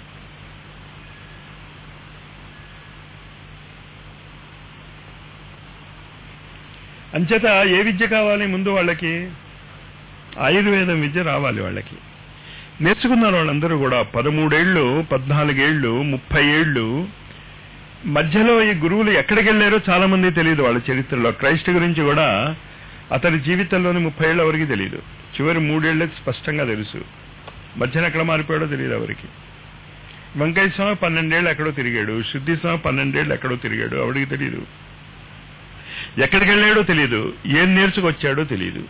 అంచేత ఏ విద్య కావాలి ముందు వాళ్ళకి? ఆయుర్వేదం విద్య రావాలి వాళ్ళకి. నేర్చుకున్నారు వాళ్ళందరూ కూడా. పదమూడేళ్లు, పద్నాలుగేళ్లు, ముప్పై ఏళ్లు మధ్యలో ఈ గురువులు ఎక్కడికి వెళ్ళారో చాలా మంది తెలియదు వాళ్ళ చరిత్రలో. క్రైస్ట్ గురించి కూడా అతని జీవితంలోని ముప్పై ఏళ్ళు ఎవరికి తెలియదు. చివరి మూడేళ్లకు స్పష్టంగా తెలుసు. మధ్యన ఎక్కడ మారిపోయాడో తెలియదు ఎవరికి. వెంకయ్య స్వామి పన్నెండేళ్ళు ఎక్కడో తిరిగాడు. షిర్దీ స్వామి పన్నెండేళ్ళు ఎక్కడో తిరిగాడు. ఎవరికి తెలియదు. ఎక్కడికి వెళ్ళాడో తెలియదు. ఏం నేర్చుకొచ్చాడో తెలియదు.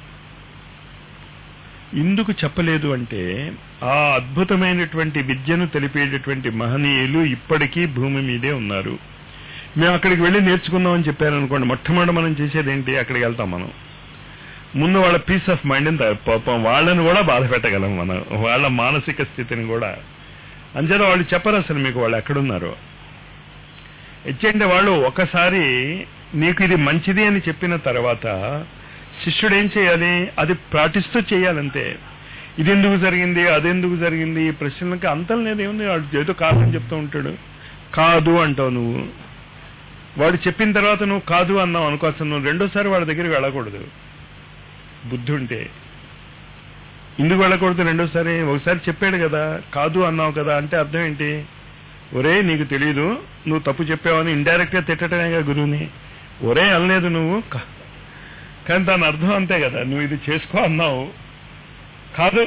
ఎందుకు చెప్పలేదు అంటే ఆ అద్భుతమైనటువంటి విద్యను తెలిపేటటువంటి మహనీయులు ఇప్పటికీ భూమి మీదే ఉన్నారు. మేము అక్కడికి వెళ్ళి నేర్చుకుందామని చెప్పారనుకోండి, మొట్టమొదటి మనం చేసేది ఏంటి? అక్కడికి వెళ్తాం మనం. ముందు వాళ్ళ పీస్ ఆఫ్ మైండ్ పాపం వాళ్ళని కూడా బాధ పెట్టగలం మనం, వాళ్ళ మానసిక స్థితిని కూడా. అంచేత వాళ్ళు చెప్పరు అసలు మీకు వాళ్ళు ఎక్కడున్నారో. ఎచ్చంటే వాళ్ళు ఒకసారి నీకు ఇది మంచిది అని చెప్పిన తర్వాత శిష్యుడు ఏం చేయాలి? అది పాటిస్తూ చేయాలంతే. ఇది ఎందుకు జరిగింది, అదెందుకు జరిగింది, ఈ ప్రశ్నలకి అంతం లేదేముంది. వాడు ఏదో కారణం చెప్తూ ఉంటాడు. కాదు అంటావు నువ్వు. వాడు చెప్పిన తర్వాత నువ్వు కాదు అన్నావు అనుకోసం, నువ్వు రెండోసారి వాడి దగ్గరికి వెళ్ళకూడదు. బుద్ధి ఉంటే ఎందుకు వెళ్ళకూడదు రెండోసారి? ఒకసారి చెప్పాడు కదా, కాదు అన్నావు కదా, అంటే అర్థం ఏంటి? ఒరే నీకు తెలీదు, నువ్వు తప్పు చెప్పావని ఇండైరెక్ట్ గా తిట్టడమేగా గురువుని. ఒరే అనలేదు నువ్వు, కానీ దాని అర్థం అంతే కదా, నువ్వు ఇది చేసుకో అన్నావు, కాదు.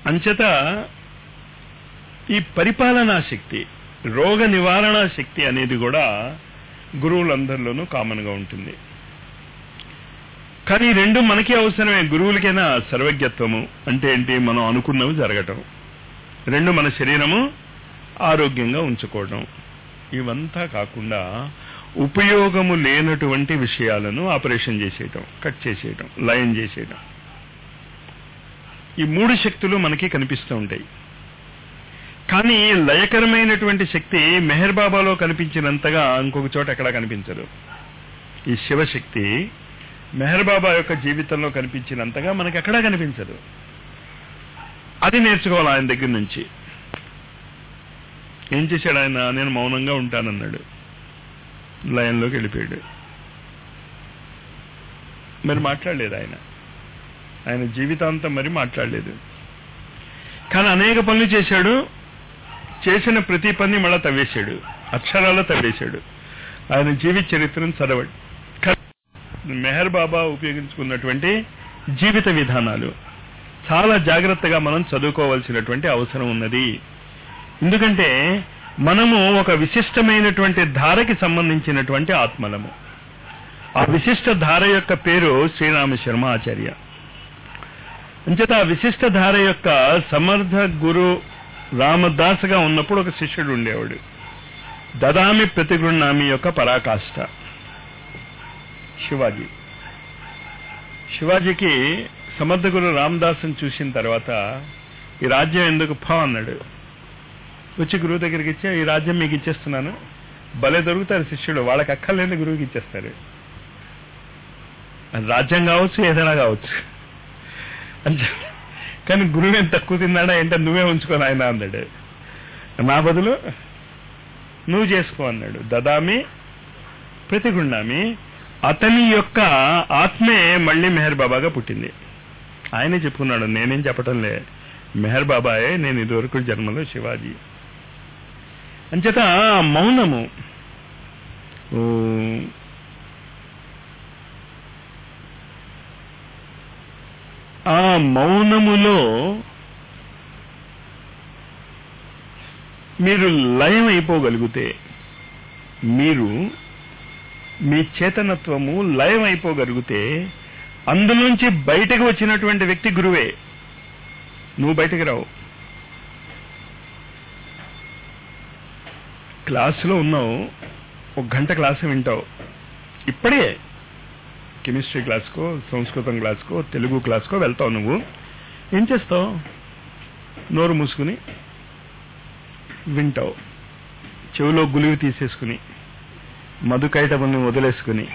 అంచేత ఈ పరిపాలనా శక్తి, రోగ నివారణ శక్తి అనేది కూడా గురువులందరిలోనూ కామన్గా ఉంటుంది. కానీ రెండు మనకి అవసరమే. గురువులకైనా సర్వజ్ఞత్వము అంటే ఏంటి? మనం అనుకున్నవి జరగటం. రెండు మన శరీరము ఆరోగ్యంగా ఉంచుకోవడం. ఇవంతా కాకుండా ఉపయోగము లేనటువంటి విషయాలను ఆపరేషన్ చేసేయటం, కట్ చేసేయటం, లయం చేసేయటం. ఈ మూడు శక్తులు మనకి కనిపిస్తూ ఉంటాయి. కానీ లయకరమైనటువంటి శక్తి మెహర్ బాబాలో కనిపించినంతగా ఇంకొక చోట ఎక్కడా కనిపించదు. ఈ శివశక్తి మెహర్ బాబా యొక్క జీవితంలో కనిపించినంతగా మనకి ఎక్కడా కనిపించదు. అది నేర్చుకోవాలి ఆయన దగ్గర నుంచి. ఏం చేశాడు ఆయన? నేను మౌనంగా ఉంటానన్నాడు, లయంలోకి వెళ్ళిపోయాడు. మరి మాట్లాడలేదు ఆయన, ఆయన జీవితాంతం మరి మాట్లాడలేదు. కానీ అనేక పనులు చేశాడు. చేసిన ప్రతి పని మళ్ళా తవ్వేశాడు, అక్షరాల్లో తవ్వేశాడు. ఆయన జీవిత చరిత్రను చదవండి. మెహర్ బాబా ఉపయోగించుకున్నటువంటి జీవిత విధానాలు చాలా జాగ్రత్తగా మనం చదువుకోవాల్సినటువంటి అవసరం ఉన్నది. ఎందుకంటే మనము ఒక విశిష్టమైనటువంటి ధారకి సంబంధించినటువంటి ఆత్మలము. ఆ విశిష్ట ధార యొక్క పేరు శ్రీరామ శర్మ ఆచార్య. అంచేత ఆ విశిష్ట ధార యొక్క సమర్థ గురు రామదాస్గా ఉన్నప్పుడు ఒక శిష్యుడు ఉండేవాడు, దదామి ప్రతిగృహ్ణామి యొక్క పరాకాష్ఠ శివాజీ. శివాజీకి సమర్థ గురు రామదాస్ని చూసిన తర్వాత ఈ రాజ్యం ఎందుకు ఫా అన్నాడు. వచ్చి గురువు దగ్గరికి ఇచ్చే, ఈ రాజ్యం మీకు ఇచ్చేస్తున్నాను. భలే దొరుకుతారు శిష్యుడు, వాళ్ళకి అక్కర్లేని గురువుకి ఇచ్చేస్తారు. రాజ్యం కావచ్చు, ఏదైనా కావచ్చు. అంటే కానీ గురువు ఏం తక్కువ తిన్నాడా ఏంటో, నువ్వే ఉంచుకొని ఆయన అన్నాడు. నా బదులు నువ్వు చేసుకో అన్నాడు. దదామి ప్రతిగుణామి. అతని యొక్క ఆత్మే మళ్ళీ మెహర్ బాబాగా పుట్టింది. ఆయనే చెప్పుకున్నాడు, నేనేం చెప్పటంలే, మెహర్ బాబాయే నేను ఇదివరకు జన్మలో శివాజీ. అంచేత మౌనము, ఆ మౌనములో మీరు లయం అయిపోగలిగితే, మీరు మీ చేతనత్వము లయం అయిపోగలిగితే, అందులోంచి బయటకు వచ్చినటువంటి వ్యక్తి గురువే. నువ్వు బయటకు రావు. క్లాసులో ఉన్నావు, ఒక గంట క్లాసు వింటావు. ఇప్పుడే కెమిస్ట్రీ క్లాస్కో, సంస్కృతం క్లాస్కో, తెలుగు క్లాస్కో వెళ్తావు. నువ్వు ఏం చేస్తావు? నోరు మూసుకుని వింటావు, చెవిలో గులివి తీసేసుకుని, మధుకైటముని వదిలేసుకుని.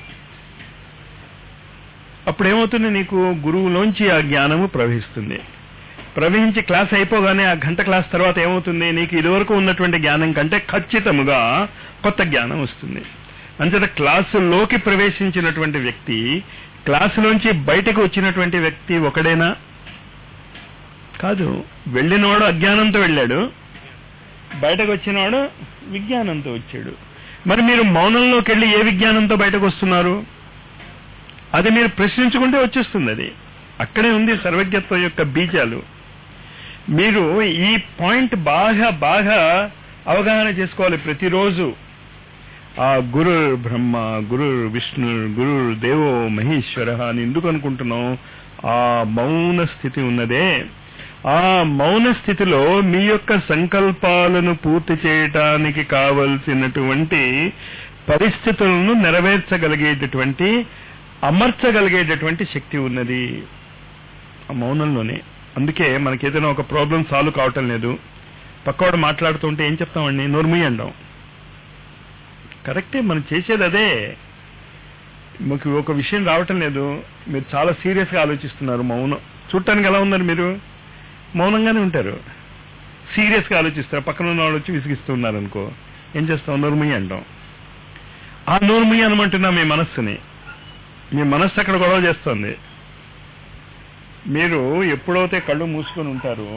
అప్పుడేమవుతుంది? నీకు గురువులోంచి ఆ జ్ఞానము ప్రవహిస్తుంది. ప్రవహించి క్లాస్ అయిపోగానే ఆ గంట క్లాస్ తర్వాత ఏమవుతుంది? నీకు ఇదివరకు ఉన్నటువంటి జ్ఞానం కంటే ఖచ్చితంగా కొత్త జ్ఞానం వస్తుంది. అంచేత క్లాసులోకి ప్రవేశించినటువంటి వ్యక్తి, క్లాసులోంచి బయటకు వచ్చినటువంటి వ్యక్తి ఒకడేనా? కాదు. వెళ్ళినవాడు అజ్ఞానంతో వెళ్ళాడు, బయటకు వచ్చినవాడు విజ్ఞానంతో వచ్చాడు. మరి మీరు మౌనంలోకి వెళ్ళి ఏ విజ్ఞానంతో బయటకు వస్తున్నారు? అది మీరు ప్రశ్నించుకుంటే వచ్చేస్తుంది. అది అక్కడే ఉంది సర్వజ్ఞత్వం యొక్క బీజాలు. మీరు ఈ పాయింట్ బాగా బాగా అవగాహన చేసుకోవాలి ప్రతిరోజు. ఆ గురు బ్రహ్మ, గురు విష్ణు, గురు దేవో మహేశ్వర అని ఎందుకు అనుకుంటున్నాం? ఆ మౌన స్థితి ఉన్నదే, ఆ మౌన స్థితిలో మీ యొక్క సంకల్పాలను పూర్తి చేయటానికి కావలసినటువంటి పరిస్థితులను నెరవేర్చగలిగేటటువంటి, అమర్చగలిగేటటువంటి శక్తి ఉన్నది ఆ మౌనంలోనే. అందుకే మనకేదైనా ఒక ప్రాబ్లం సాల్వ్ కావటం లేదు, పక్కవాడు మాట్లాడుతుంటే ఏం చెప్తామండి? నోర్మీ అంటాం. కరెక్టే, మనం చేసేది అదే. మీకు ఒక విషయం రావటం లేదు, మీరు చాలా సీరియస్గా ఆలోచిస్తున్నారు. మౌనం చూడటానికి ఎలా ఉన్నారు? మీరు మౌనంగానే ఉంటారు, సీరియస్గా ఆలోచిస్తారు. పక్కన ఉన్న వాళ్ళు వచ్చి విసిగిస్తున్నారు అనుకో, ఏం చేస్తాం? నోర్మీ అంటాం. ఆ నోర్మీ అనమంటున్నా మీ మనస్సుని. మీ మనస్సు అక్కడ గొడవ చేస్తుంది. మీరు ఎప్పుడైతే కళ్ళు మూసుకొని ఉంటారో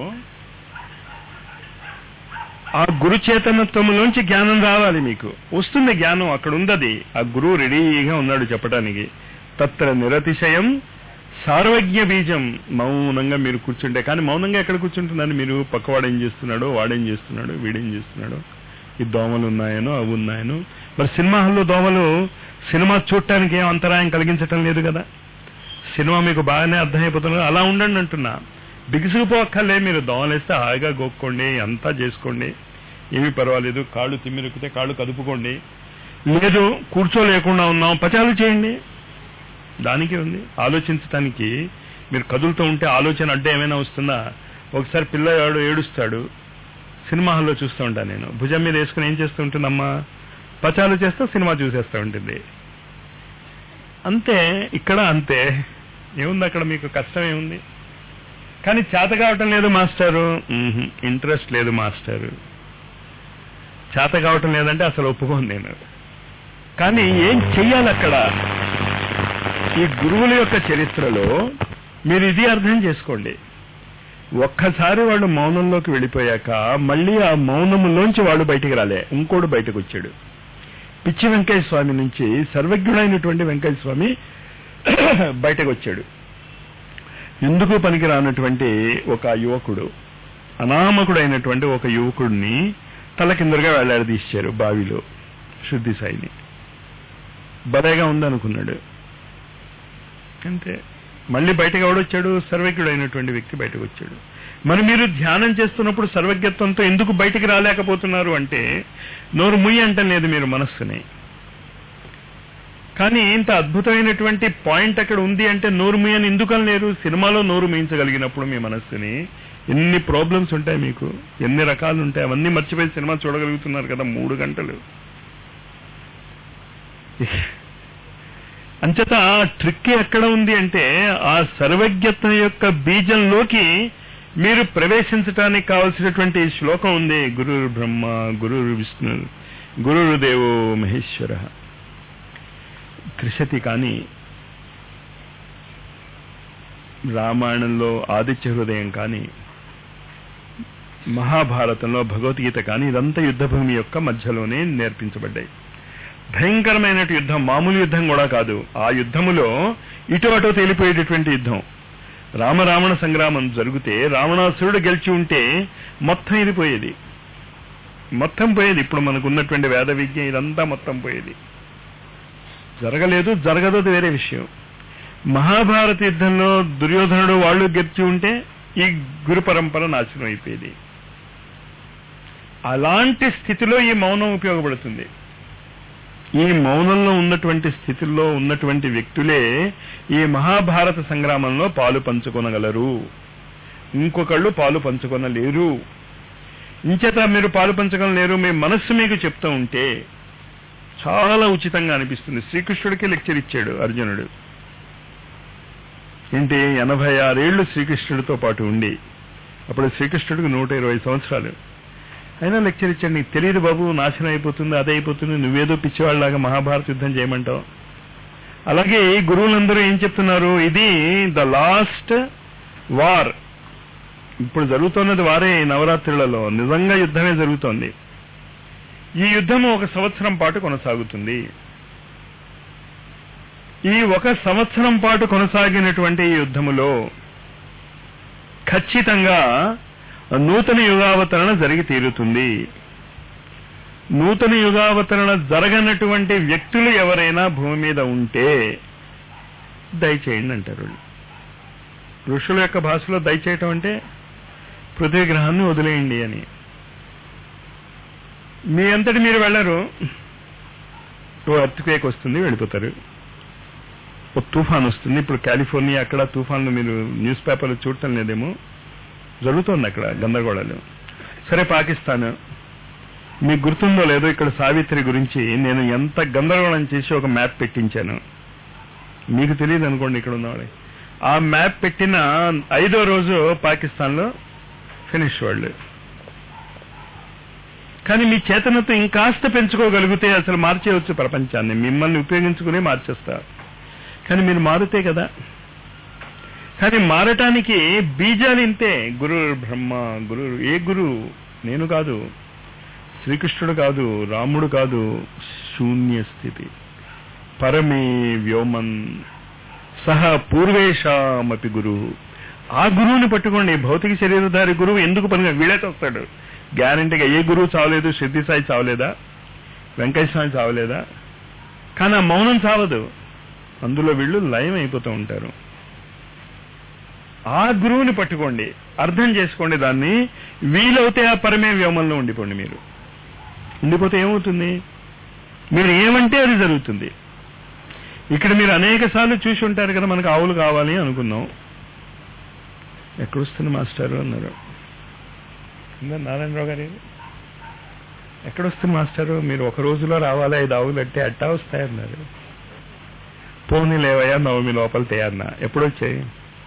ఆ గురు చేతనత్వంలోంచి జ్ఞానం రావాలి. మీకు వస్తుంది జ్ఞానం, అక్కడ ఉందది. ఆ గురువు రెడీగా ఉన్నాడు చెప్పడానికి. తత్ర నిరతిశయం సార్వజ్ఞ బీజం మౌనంగా మీరు కూర్చుంటే, కానీ మౌనంగా ఎక్కడ కూర్చుంటున్నారు మీరు? పక్కవాడు ఏం చేస్తున్నాడో, వాడేం చేస్తున్నాడు, వీడేం చేస్తున్నాడు, ఈ దోమలు ఉన్నాయనో అవి ఉన్నాయనో. మరి సినిమా హాల్లో దోమలు సినిమా చూడటానికి ఏం అంతరాయం కలిగించటం లేదు కదా. సినిమా మీకు బాగానే అర్థమైపోతున్నారు, అలా ఉండండి అంటున్నా. బిగుసుకుపోక్కర్లే, మీరు దోమలేస్తే హాయిగా గోక్కోండి, అంతా చేసుకోండి, ఏమీ పర్వాలేదు. కాళ్ళు తిమ్మిరెక్కితే కాళ్ళు కదుపుకోండి, లేదు కూర్చోలేకుండా ఉన్నాం పచాలు చేయండి, దానికి ఉంది. ఆలోచించటానికి మీరు కదులుతూ ఉంటే ఆలోచన అడ్డే ఏమైనా వస్తుందా? ఒకసారి పిల్లవాడు ఏడుస్తాడు, సినిమా హాల్లో చూస్తూ ఉంటాను నేను, భుజం మీద వేసుకుని ఏం చేస్తూ ఉంటుందమ్మా? పచాలు చేస్తూ సినిమా చూసేస్తూ ఉంటుంది. అంతే, ఇక్కడ అంతే. ఏముంది అక్కడ? మీకు కష్టం ఏముంది? కానీ చేత కావటం లేదు మాస్టారు, ఇంట్రెస్ట్ లేదు మాస్టారు, చేత కావటం లేదంటే అసలు ఒప్పుకోను నేను. కానీ ఏం చెయ్యాలి అక్కడ? ఈ గురువుల యొక్క చరిత్రలో మీరు ఇది అర్థం చేసుకోండి. ఒక్కసారి వాళ్ళు మౌనంలోకి వెళ్ళిపోయాక మళ్ళీ ఆ మౌనములోంచి వాడు బయటికి రాలే, ఇంకోడు బయటకు వచ్చాడు. పిచ్చి వెంకయ్య స్వామి నుంచి సర్వజ్ఞుడైనటువంటి వెంకయ్య స్వామి బయటకు వచ్చాడు. ఎందుకు పనికి రానటువంటి ఒక యువకుడు, అనామకుడైనటువంటి ఒక యువకుడిని తలకిందరుగా వేలాడదీశారు బావిలో శుద్ధి సాయిని. భలేగా ఉందనుకున్నాడు, అంతే. మళ్ళీ బయటకు ఎవడొచ్చాడు? సర్వజ్ఞుడైనటువంటి వ్యక్తి బయటకు వచ్చాడు. మరి మీరు ధ్యానం చేస్తున్నప్పుడు సర్వజ్ఞత్వంతో ఎందుకు బయటికి రాలేకపోతున్నారు అంటే, నోరు ముయ్యి అంటం లేదు మీరు మనస్సుని. కానీ ఇంత అద్భుతమైనటువంటి పాయింట్ అక్కడ ఉంది అంటే నోరు ముయ్యని ఎందుకని లేరు? సినిమాలో నోరు ముయించగలిగినప్పుడు మీ మనస్సుని ఎన్ని ప్రాబ్లమ్స్ ఉంటాయి మీకు, ఎన్ని రకాలు ఉంటాయి, అవన్నీ మర్చిపోయి సినిమా చూడగలుగుతున్నారు కదా మూడు గంటలు. అంచేత ట్రిక్ ఎక్కడ ఉంది అంటే, ఆ సర్వజ్ఞత్వం యొక్క బీజంలోకి మీరు ప్రవేశించడానికి కావలసినటువంటి శ్లోకం ఉంది. గురుర్ బ్రహ్మ గురుర్ విష్ణు గురుర్దేవో మహేశ్వర. త్రిశతి కానీ, రామాయణంలో ఆదిత్య హృదయం కానీ, మహాభారతంలో భగవద్గీత కానీ, ఇదంతా యుద్ధభూమి యొక్క మధ్యలోనే నేర్పించబడ్డాయి. భయంకరమైన యుద్ధం, మామూలు యుద్ధం కూడా కాదు. ఆ యుద్ధములో ఇటు అటు తేలిపోయేటటువంటి యుద్ధం. రామరావణ సంగ్రామం జరిగితే రావణాసురుడు గెలిచి ఉంటే మొత్తం ఇది పోయేది, మొత్తం పోయేది. ఇప్పుడు మనకున్నటువంటి వేద విజ్ఞ ఇదంతా మొత్తం పోయేది. జరగలేదు, జరగదు, అది వేరే విషయం. మహాభారత యుద్ధంలో దుర్యోధనుడు వాళ్ళు గెలిచి ఉంటే ఈ గురు పరంపర నాశనం అయిపోయేది. అలాంటి స్థితిలో ఈ మౌనం ఉపయోగపడుతుంది. ఈ మౌనంలో ఉన్నటువంటి స్థితిలో ఉన్నటువంటి వ్యక్తులే ఈ మహాభారత సంగ్రామంలో పాలు పంచుకొనగలరు, ఇంకొకళ్ళు పాలు పంచుకొనలేరు. ఇంచేత మీరు పాలు పంచుకొనలేరు, మీ మనస్సు మీకు చెప్తూ ఉంటే చాలా ఉచితంగా అనిపిస్తుంది. శ్రీకృష్ణుడికి లెక్చర్ ఇచ్చాడు అర్జునుడు. ఏంటి, ఎనభై ఆరేళ్లు శ్రీకృష్ణుడితో పాటు ఉండి, అప్పుడు శ్రీకృష్ణుడికి నూట ఇరవై సంవత్సరాలు అయినా లెక్చర్ ఇచ్చాడు. నీకు తెలియదు బాబు, నాశనం అయిపోతుంది, అదే అయిపోతుంది, నువ్వేదో పిచ్చివాళ్ళలాగా మహాభారత యుద్ధం చేయమంటావు. అలాగే గురువులందరూ ఏం చెప్తున్నారు, ఇది ద లాస్ట్ వార్. ఇప్పుడు జరుగుతున్నది వారే. నవరాత్రులలో నిజంగా యుద్ధమే జరుగుతోంది. ఈ యుద్ధము ఒక సంవత్సరం పాటు కొనసాగుతుంది. ఈ ఒక సంవత్సరం పాటు కొనసాగినటువంటి ఈ యుద్ధములో ఖచ్చితంగా నూతన యుగావతరణ జరిగి తీరుతుంది. నూతన యుగావతరణ జరగనటువంటి వ్యక్తులు ఎవరైనా భూమి మీద ఉంటే దయచేయండి అంటారు. ఋషుల యొక్క భాషలో దయచేయటం అంటే పృథ్వీ గ్రహాన్ని వదిలేయండి అని. మీ అంతటి మీరు వెళ్ళరు, ఓ ఎర్త్క్వేక్ వస్తుంది వెళ్ళిపోతారు, ఓ తుఫాన్ వస్తుంది. ఇప్పుడు కాలిఫోర్నియా అక్కడ తుఫాన్లు మీరు న్యూస్ పేపర్లు చూడటం లేదేమో, జరుగుతోంది అక్కడ గందరగోళాలు. సరే, పాకిస్తాన్ మీకు గుర్తుందో లేదో, ఇక్కడ సావిత్రి గురించి నేను ఎంత గందరగోళం చేసి ఒక మ్యాప్ పెట్టించాను. మీకు తెలియదు అనుకోండి ఇక్కడ ఉన్నవాడు. ఆ మ్యాప్ పెట్టిన ఐదో రోజు పాకిస్తాన్లో ఫినిష్ వాళ్ళు. కానీ మీ చేతనతో ఇంకాస్త పెంచుకోగలిగితే అసలు మార్చేయవచ్చు ప్రపంచాన్ని. మిమ్మల్ని ఉపయోగించుకునే మార్చేస్తారు. కానీ మీరు మారుతే కదా. కానీ మారటానికి బీజాలు ఇంతే. గురు బ్రహ్మ గురు. ఏ గురు? నేను కాదు, శ్రీకృష్ణుడు కాదు, రాముడు కాదు, శూన్య స్థితి. పరమే వ్యోమన్ సహ పూర్వేషామపి గురువు. ఆ గురువుని పట్టుకోండి. భౌతిక శరీరధారి గురువు ఎందుకు పని వీళ్ళే వస్తాడు గ్యారంటీగా. ఏ గురువు చావలేదు. సిద్ధి సాయి చావలేదా? వెంకటేశ్వర స్వామి చావలేదా? కానీ ఆ మౌనం చావదు. అందులో వీళ్ళు లయం అయిపోతూ ఉంటారు. ఆ గురువుని పట్టుకోండి, అర్థం చేసుకోండి దాన్ని. వీలవుతే ఆ పరమే వ్యోమంలో ఉండిపోండి. మీరు ఉండిపోతే ఏమవుతుంది? మీరు ఏమంటే అది జరుగుతుంది. ఇక్కడ మీరు అనేక సార్లు చూసి ఉంటారు కదా, మనకు ఆవులు కావాలి అనుకున్నాం. ఎక్కడొస్తుంది మాస్టారు అన్నారు. నారాయణరావు గారు ఎక్కడొస్తుంది మాస్టారు, మీరు ఒక రోజులో రావాలి ఐదు ఆవులు అంటే అట్టా వస్తాయన్నారు. పోనీ లేవయ్యా నవమి లోపల తేయన్నా. ఎప్పుడొచ్చాయి?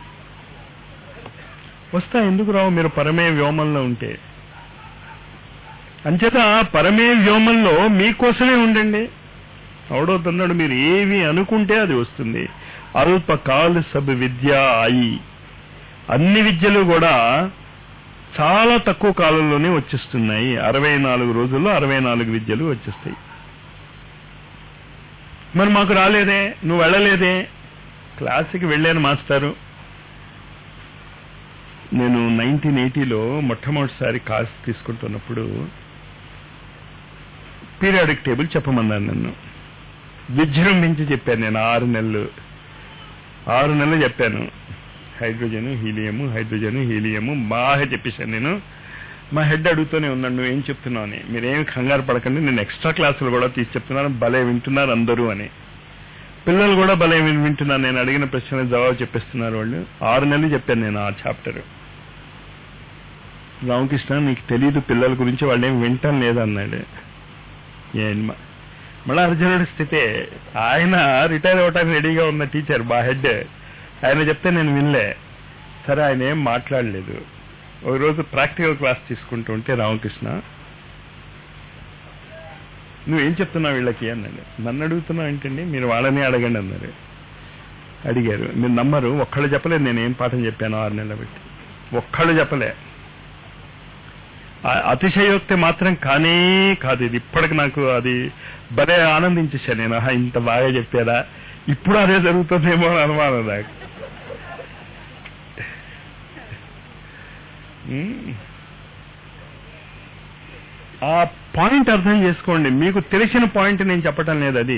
వస్తా. ఎందుకు రావు? మీరు పరమే వ్యోమంలో ఉంటే. అంచేత పరమే వ్యోమంలో మీకోసమే ఉండండి. అవడవుతున్నాడు. మీరు ఏవి అనుకుంటే అది వస్తుంది. అల్పకాల సబ్ విద్య అయి. అన్ని విద్యలు కూడా చాలా తక్కువ కాలంలోనే వచ్చేస్తున్నాయి. అరవై నాలుగు రోజుల్లో అరవై నాలుగు విద్యలు వచ్చేస్తాయి. మరి మాకు రాలేదే, నువ్వు వెళ్ళలేదే. క్లాస్కి వెళ్ళాను మాస్టారు. నేను నైన్టీన్ ఎయిటీలో మొట్టమొదటిసారి క్లాస్ తీసుకుంటున్నప్పుడు పీరియాడిక్ టేబుల్ చెప్పమన్నాను. నన్ను విజృంభించి చెప్పాను. నేను ఆరు నెలలు ఆరు నెలలు చెప్పాను. హైడ్రోజన్ హీలియము హైడ్రోజన్ హీలియము బాగా చెప్పేశాను. నేను మా హెడ్ అడుగుతూనే ఉన్నాను, నువ్వు ఏం చెప్తున్నావు అని. మీరేమి కంగారు పడకండి, నేను ఎక్స్ట్రా క్లాసులు కూడా తీసి చెప్తున్నాను, భలే వింటున్నారు అందరూ అని. పిల్లలు కూడా భలే వింటున్నారు. నేను అడిగిన ప్రశ్నలు జవాబు చెప్పేస్తున్నారు వాళ్ళు. ఆరు నెలలు చెప్పాను నేను ఆ చాప్టర్. రామకృష్ణ నీకు తెలీదు పిల్లల గురించి, వాళ్ళు ఏం వింటాం లేదన్నాడు. ఏమా మళ్ళా అర్జునుడి స్థితే. ఆయన రిటైర్ అవ్వటానికి రెడీగా ఉన్న టీచర్ మా హెడ్. ఆయన చెప్తే నేను వినలే. సరే ఆయన ఏం మాట్లాడలేదు. ఒకరోజు ప్రాక్టికల్ క్లాస్ తీసుకుంటూ ఉంటే రామకృష్ణ నువ్వేం చెప్తున్నావు వీళ్ళకి అన్నాడు. నన్ను అడుగుతున్నావు ఏంటండి, మీరు వాళ్ళని అడగండి అన్నారు. అడిగారు. మీరు నమ్మరు, ఒక్కళ్ళు చెప్పలేదు నేనేం పాఠం చెప్పాను ఆరు నెలలు పెట్టి. ఒక్కళ్ళు చెప్పలే. అతిశయోక్తి మాత్రం కానే కాదు ఇది. ఇప్పటికి నాకు అది భలే ఆనందించేశాను నేను. ఆహా ఇంత బాగా చెప్పారా, ఇప్పుడు అదే జరుగుతుందేమో అని అనుమానం నాకు. ఆ పాయింట్ అర్థం చేసుకోండి. మీకు తెలిసిన పాయింట్ నేను చెప్పటం లేదు. అది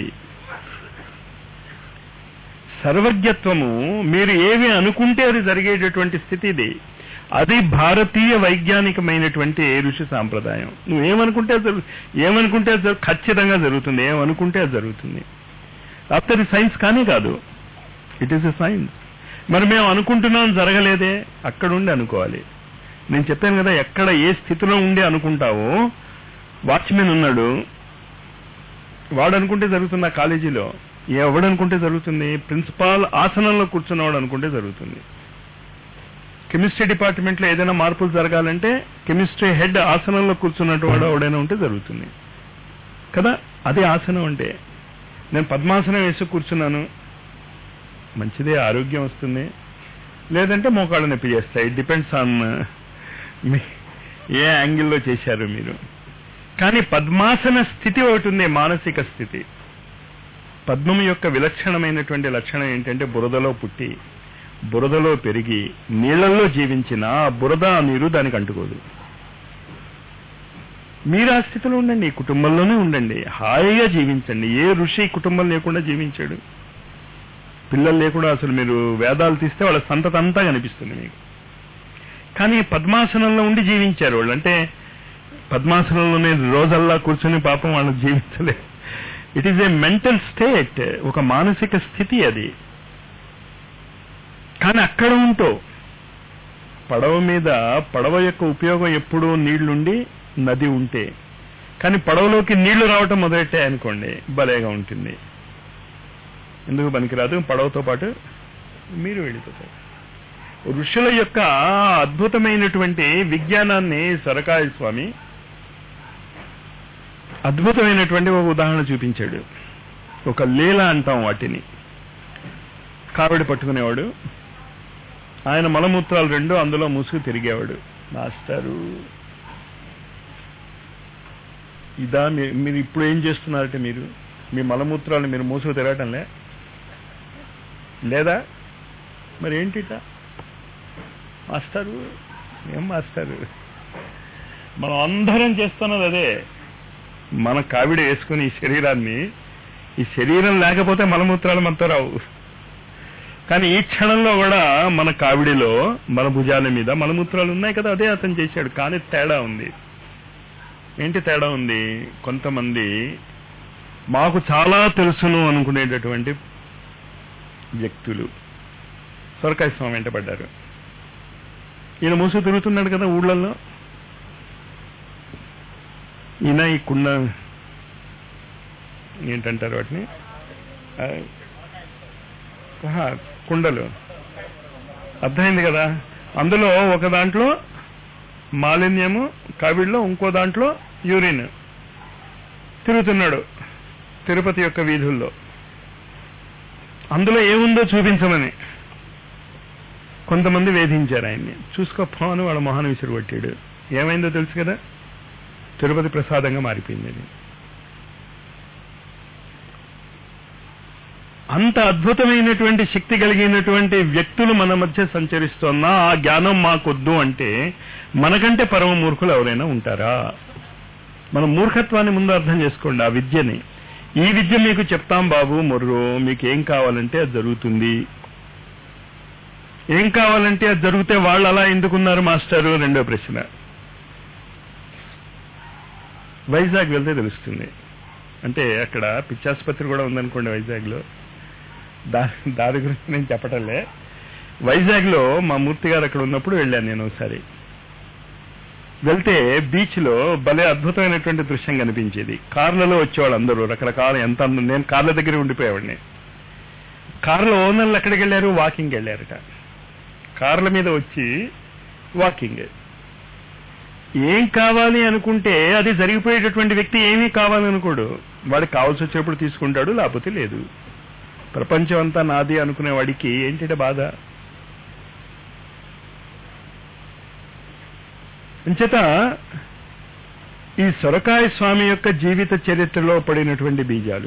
సర్వజ్ఞత్వము. మీరు ఏవి అనుకుంటే అది జరిగేటటువంటి స్థితి ఇది. అది భారతీయ వైజ్ఞానికమైనటువంటి ఋషి సాంప్రదాయం. నువ్వేమనుకుంటే ఏమనుకుంటే అది ఖచ్చితంగా జరుగుతుంది. ఏమనుకుంటే అది జరుగుతుంది. అది సైన్స్ కానీ కాదు, ఇట్ ఈస్ ఎ సైన్స్. మరి మేము అనుకుంటున్నాం జరగలేదే, అక్కడుండి అనుకోవాలి. నేను చెప్పాను కదా, ఎక్కడ ఏ స్థితిలో ఉండి అనుకుంటావో. వాచ్మెన్ ఉన్నాడు, వాడు అనుకుంటే జరుగుతుంది. ఆ కాలేజీలో ఎవడనుకుంటే జరుగుతుంది? ప్రిన్సిపాల్ ఆసనంలో కూర్చున్నవాడు అనుకుంటే జరుగుతుంది. కెమిస్ట్రీ డిపార్ట్మెంట్లో ఏదైనా మార్పులు జరగాలంటే కెమిస్ట్రీ హెడ్ ఆసనంలో కూర్చున్నట్టు వాడు ఎవడైనా ఉంటే జరుగుతుంది కదా. అది ఆసనం అంటే. నేను పద్మాసనం వేసి కూర్చున్నాను, మంచిదే, ఆరోగ్యం వస్తుంది. లేదంటే మోకాళ్ళు నొప్పి చేస్తాయి. డిపెండ్స్ ఆన్ ఏ యాంగిల్లో చేశారు మీరు. కానీ పద్మాసన స్థితి ఒకటి ఉంది, మానసిక స్థితి. పద్మం యొక్క విలక్షణమైనటువంటి లక్షణం ఏంటంటే బురదలో పుట్టి బురదలో పెరిగి నీళ్లలో జీవించిన బురద నీరు దానికి అంటుకోదు. మీరు ఆ స్థితిలో ఉండండి, కుటుంబంలోనే ఉండండి, హాయిగా జీవించండి. ఏ ఋషి కుటుంబం లేకుండా జీవించాడు? పిల్లలు లేకుండా అసలు మీరు వేదాలు తీస్తే వాళ్ళ సంతతి అంతా కనిపిస్తుంది మీకు. కానీ పద్మాసనంలో ఉండి జీవించారు వాళ్ళు. అంటే పద్మాసనంలోనే రోజల్లా కూర్చొని పాపం వాళ్ళు జీవించలేదు. It is a mental state, ఒక మానసిక స్థితి అది. కానీ అక్కడ ఉంటూ పడవ మీద, పడవ యొక్క ఉపయోగం ఎప్పుడూ నీళ్లుండి నది ఉంటే. కానీ పడవలోకి నీళ్లు రావటం మొదలెట్టాయి అనుకోండి, భలేగా ఉంటుంది. ఎందుకు పనికిరాదు, పడవతో పాటు మీరు వెళ్ళిపోతారు. ఋషుల యొక్క అద్భుతమైనటువంటి విజ్ఞానాన్ని సరకాయ స్వామి అద్భుతమైనటువంటి ఒక ఉదాహరణ చూపించాడు. ఒక లీల అంటాం వాటిని. కావిడి పట్టుకునేవాడు, ఆయన మలమూత్రాలు రెండు అందులో మూసుకు తిరిగేవాడు. మాస్టారు ఇదా మీరు ఇప్పుడు ఏం చేస్తున్నారంటే, మీరు మీ మలమూత్రాలు మీరు మూసుకు తిరగటంలే, లేదా? మరి ఏంటిట మాస్టారు? ఏం మాస్టారు? మనం అందరం చేస్తున్నది అదే. మన కావిడ వేసుకుని ఈ శరీరాన్ని, ఈ శరీరం లేకపోతే మలమూత్రాలు మనతో రావు. కానీ ఈ క్షణంలో కూడా మన కావిడిలో, మన భుజాల మీద మలమూత్రాలు ఉన్నాయి కదా, అదే అతను చేశాడు. కానీ తేడా ఉంది. ఏంటి తేడా ఉంది? కొంతమంది మాకు చాలా తెలుసును అనుకునేటటువంటి వ్యక్తులు సొరకాయ స్వామి వెంట పడ్డారు. ఈయన మూసు తిరుగుతున్నాడు కదా ఊళ్ళల్లో. ఈయన ఈ కుండ ఏంటంటారు వాటిని, కుండలు, అర్థమైంది కదా. అందులో ఒక దాంట్లో మాలిన్యము కావిడిలో, ఇంకో దాంట్లో యూరిన్. తిరుగుతున్నాడు తిరుపతి యొక్క వీధుల్లో. అందులో ఏముందో చూపించమని కొంతమంది వేధించారు ఆయన్ని. చూసుకోపోని వాడు మొహాన్ని విసిరు కొట్టాడు. ఏమైందో తెలుసు కదా, తిరుపతి ప్రసాదంగా మారిపోయింది అది. అంత అద్భుతమైనటువంటి శక్తి కలిగినటువంటి వ్యక్తులు మన మధ్య సంచరిస్తున్నా ఆ జ్ఞానం మాకొద్దు అంటే మనకంటే పరమ మూర్ఖులు ఎవరైనా ఉంటారా? మన మూర్ఖత్వాన్ని ముందు అర్థం చేసుకోండి. ఆ విద్యని, ఈ విద్య మీకు చెప్తాం బాబు మొర్రో, మీకు ఏం కావాలంటే అది జరుగుతుంది. ఏం కావాలంటే అది జరిగితే వాళ్ళు అలా ఎందుకున్నారు మాస్టారు? రెండో ప్రశ్న. వైజాగ్ వెళ్తే తెలుస్తుంది. అంటే అక్కడ పిచ్చాసుపత్రి కూడా ఉందనుకోండి వైజాగ్లో. దా దాని గురించి నేను చెప్పటంలే. వైజాగ్లో మా మూర్తి గారు అక్కడ ఉన్నప్పుడు వెళ్ళాను నేను ఒకసారి. వెళ్తే బీచ్లో భలే అద్భుతమైనటువంటి దృశ్యం కనిపించేది. కార్లలో వచ్చేవాళ్ళు అందరూ రకరకాల, ఎంత నేను కార్ల దగ్గర ఉండిపోయేవాడిని. కార్ల ఓనర్లు ఎక్కడికి వెళ్ళారు? వాకింగ్ వెళ్ళారట. కార్ల మీద వచ్చి వాకింగ్. ఏం కావాలి అనుకుంటే అది జరిగిపోయేటటువంటి వ్యక్తి ఏమీ కావాలనుకోడు. వాడికి కావాల్సి వచ్చేప్పుడు తీసుకుంటాడు, లేకపోతే లేదు. ప్రపంచం అంతా నాది అనుకునే వాడికి ఏంటంటే బాధ. అంచేత ఈ సొరకాయ స్వామి యొక్క జీవిత చరిత్రలో పడినటువంటి బీజాలు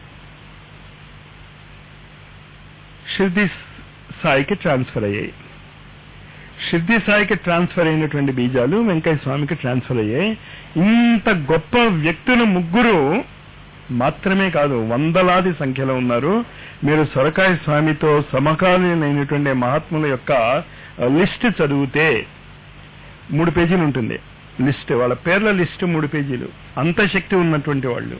షిర్ది సాయికి ట్రాన్స్ఫర్ అయ్యాయి. షిర్ది సాయికి ట్రాన్స్ఫర్ అయినటువంటి బీజాలు వెంకయ్య స్వామికి ట్రాన్స్ఫర్ అయ్యాయి. ఇంత గొప్ప వ్యక్తులు ముగ్గురు మాత్రమే కాదు, వందలాది సంఖ్యలో ఉన్నారు. మీరు సొరకాయ స్వామితో సమకాలీనైనటువంటి మహాత్ముల యొక్క లిస్ట్ చదివితే మూడు పేజీలు ఉంటుంది. లిస్ట్, వాళ్ళ పేర్ల లిస్ట్ మూడు పేజీలు. అంత శక్తి ఉన్నటువంటి వాళ్ళు.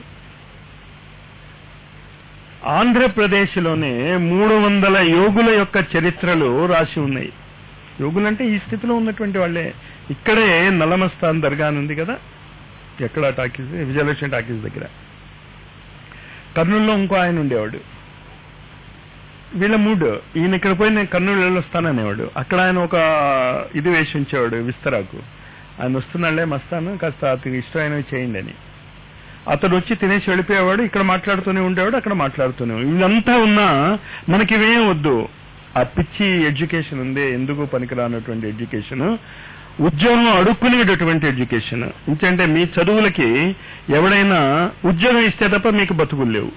ఆంధ్రప్రదేశ్లోనే మూడు వందల యోగుల యొక్క చరిత్రలు రాసి ఉన్నాయి. యోగులంటే ఈ స్థితిలో ఉన్నటువంటి వాళ్ళే. ఇక్కడే నల్లమస్తాన్ దర్గా ఉంది కదా, ఎక్కడ టాకీస్, విజయలక్ష్మి టాకీస్ దగ్గర. కర్నూలులో ఇంకో ఆయన ఉండేవాడు. వీళ్ళ మూడు. ఈయన ఇక్కడ పోయి నేను కర్నూలు వెళ్ళొస్తాననేవాడు. అక్కడ ఆయన ఒక ఇది వేసి ఉంచేవాడు, విస్తరాకు. ఆయన వస్తున్నాళ్లే మస్తాను, కాస్త అతనికి ఇష్టమైనవి చేయండి అని. అతడు వచ్చి తినేసి వెళ్ళిపోయేవాడు. ఇక్కడ మాట్లాడుతూనే ఉండేవాడు, అక్కడ మాట్లాడుతూనే. ఇదంతా ఉన్నా మనకి ఇవేం వద్దు. ఆ పిచ్చి ఎడ్యుకేషన్ ఉంది, ఎందుకు పనికిరానటువంటి ఎడ్యుకేషన్, ఉద్యోగం అడుక్కునేటటువంటి ఎడ్యుకేషన్. ఇంకంటే మీ చదువులకి ఎవడైనా ఉద్యోగం ఇస్తే తప్ప మీకు బతుకులు లేవు.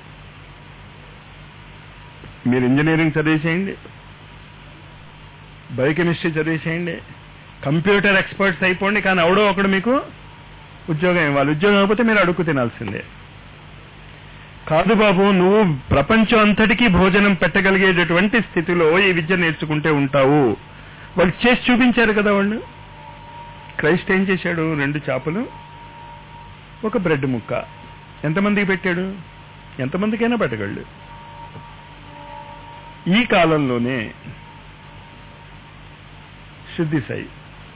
మీరు ఇంజనీరింగ్ చదివేసేయండి, బయోకెమిస్ట్రీ చదివేసేయండి, కంప్యూటర్ ఎక్స్పర్ట్స్ అయిపోండి, కానీ ఎవడో ఒకడు మీకు ఉద్యోగం ఇవ్వాలి. ఉద్యోగం అయిపోతే మీరు అడుక్కు తినాల్సిందే. కాదు బాబు, నువ్వు ప్రపంచం అంతటికీ భోజనం పెట్టగలిగేటటువంటి స్థితిలో ఈ విద్య నేర్చుకుంటే ఉంటావు. వాళ్ళు చేసి చూపించారు కదా వాళ్ళు. క్రైస్ట్ ఏం చేశాడు? రెండు చేపలు, ఒక బ్రెడ్ ముక్క. ఎంతమందికి పెట్టాడు? ఎంతమందికైనా పెట్టగలడు. ఈ కాలంలోనే షిర్ది సాయి,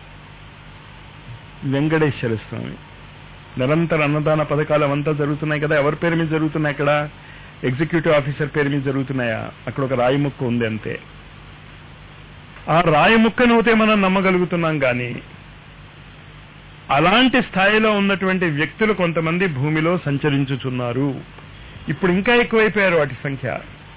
వెంకటేశ్వర స్వామి, నిరంతర అన్నదాన పథకాలు అవంతా జరుగుతున్నాయి కదా. ఎవరి పేరు మీద జరుగుతున్నాయి? అక్కడ ఎగ్జిక్యూటివ్ ఆఫీసర్ పేరు మీద జరుగుతున్నాయా? అక్కడ ఒక రాయి ముక్క ఉంది అంతే. ఆ రాయి ముక్కనైతే మనం నమ్మగలుగుతున్నాం. కానీ అలాంటి స్థాయిలో ఉన్నటువంటి వ్యక్తులు కొంతమంది భూమిలో సంచరించుచున్నారు. ఇప్పుడు ఇంకా ఎక్కువైపోయారు వాటి సంఖ్య.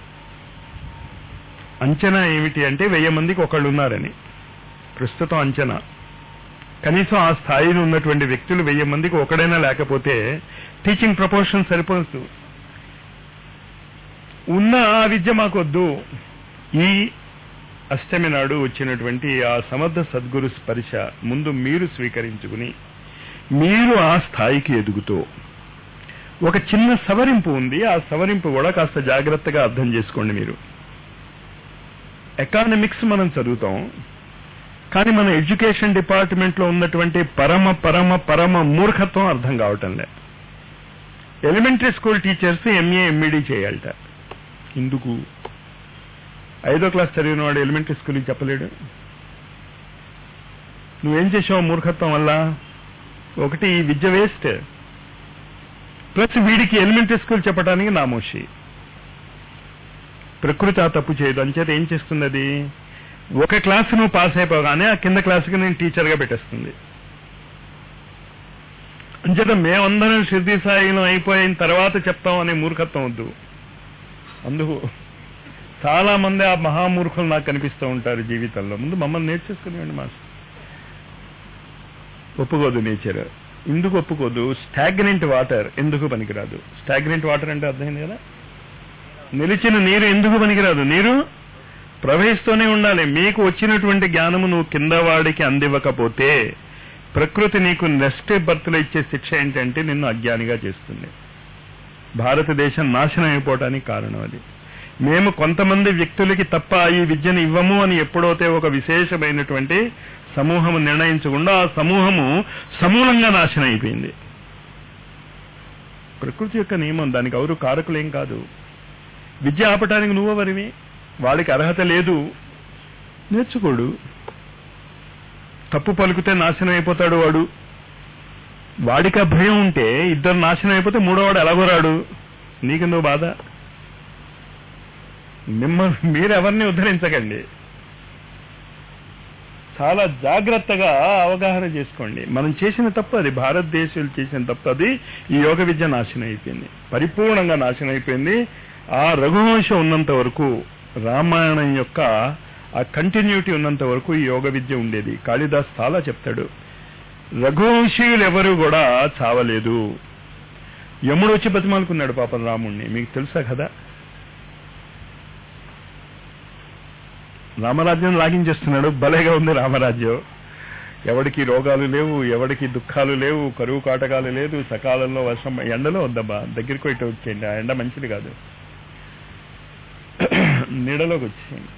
అంచనా ఏమిటి అంటే వెయ్యి మందికి ఒకళ్ళు ఉన్నారని ప్రస్తుతం అంచనా. కనీసం ఆ స్థాయిలో ఉన్నటువంటి వ్యక్తులు వెయ్యి మందికి ఒకడైనా లేకపోతే టీచింగ్ ప్రపోర్షన్ సరిపోదు. ఉన్న ఆ విద్య మాకొద్దు, ఈ అష్టమి నాడు వచ్చినటువంటి ఆ సమర్థ సద్గురు స్పర్శ ముందు మీరు స్వీకరించుకుని మీరు ఆ స్థాయికి ఎదుగుతూ ఒక చిన్న సవరింపు ఉంది. ఆ సవరింపు కూడా కాస్త జాగ్రత్తగా అర్థం చేసుకోండి. మీరు ఎకానమిక్స్ మనం చదువుతాం, కానీ మన ఎడ్యుకేషన్ డిపార్ట్మెంట్లో ఉన్నటువంటి పరమ పరమ పరమ మూర్ఖత్వం అర్థం కావటం లే. Elementary school teachers MA MEd చేయాలట. ఎందుకు? ఐదో క్లాస్ చదివిన వాడు ఎలిమెంటరీ స్కూల్కి చెప్పలేడు. నువ్వేం చేసావు మూర్ఖత్వం వల్ల? ఒకటి ఈ విద్య వేస్ట్, ప్లస్ వీడికి ఎలిమెంటరీ స్కూల్ చెప్పడానికి నామోషి. ప్రకృతి ఆ తప్పు చేయదు. అంచేత ఏం చేస్తుంది అది? ఒక క్లాస్ నువ్వు పాస్ అయిపోగానే ఆ కింద క్లాస్కి నేను టీచర్గా పెట్టేస్తుంది. అంచేత మేమందరం షిర్డీ సాయిలో అయిపోయిన తర్వాత చెప్తాం అనే మూర్ఖత్వం వద్దు. అందుకు చాలా మంది ఆ మహామూర్ఖులు నాకు కనిపిస్తూ ఉంటారు జీవితంలో. ముందు మమ్మల్ని నేర్చేసుకునేవాడి మాస్టర్. ఒప్పుకోదు నేచర్. ఎందుకు ఒప్పుకోదు? స్టాగ్నెంట్ వాటర్ ఎందుకు పనికిరాదు? స్టాగ్నెంట్ వాటర్ అంటే అర్థమైంది కదా, నిలిచిన నీరు ఎందుకు పనికిరాదు? నీరు ప్రవహిస్తూనే ఉండాలి. మీకు వచ్చినటువంటి జ్ఞానము నువ్వు కింద వాడికి అందివ్వకపోతే ప్రకృతి నీకు నెక్స్ట్ బర్త్లో ఇచ్చే శిక్ష ఏంటంటే నిన్ను అజ్ఞానిగా చేస్తుంది. భారతదేశం నాశనం అయిపోవడానికి కారణం అది. మేము కొంతమంది వ్యక్తులకి తప్ప ఈ విద్యను ఇవ్వము అని ఎప్పుడైతే ఒక విశేషమైనటువంటి సమూహము నిర్ణయించకుండా ఆ సమూహము సమూలంగా నాశనం అయిపోయింది. ప్రకృతి యొక్క నియమం, దానికి ఎవరు కారకులేం కాదు. విద్య ఆపటానికి నువ్వు వరివి. వాడికి అర్హత లేదు, నేర్చుకోడు. తప్పు పలుకుతే నాశనం అయిపోతాడు వాడు. వాడికి ఆ భయం ఉంటే ఇద్దరు నాశనం అయిపోతే మూడోవాడు ఎలాగో రాడు. నీకెందుకు బాధ? మిమ్మల్ని మీరెవరిని ఉద్ధరించకండి. చాలా జాగ్రత్తగా అవగాహన చేసుకోండి. మనం చేసిన తప్పు అది, భారతదేశాలు చేసిన తప్పు అది. ఈ యోగ విద్య నాశనం అయిపోయింది, పరిపూర్ణంగా నాశనం అయిపోయింది. ఆ రఘువంశం ఉన్నంత వరకు, రామాయణం యొక్క ఆ కంటిన్యూటీ ఉన్నంత వరకు ఈ యోగ విద్య ఉండేది. కాళిదాస్ చాలా చెప్తాడు, రఘువంశీయులు ఎవరు కూడా చావలేదు. యముడు వచ్చి బతిమాలుకున్నాడు పాపం రాముణ్ణి. మీకు తెలుసా కదా? రామరాజ్యం లాగించేస్తున్నాడు. భలేగా ఉంది రామరాజ్యం. ఎవడికి రోగాలు లేవు, ఎవడికి దుఃఖాలు లేవు, కరువు కాటకాలు లేదు, సకాలంలో వర్షం. ఎండలో వద్దబ్బా, దగ్గరికి పోయి వచ్చేయండి. ఆ ఎండ మంచిది కాదు, నీడలోకి వచ్చేయండి.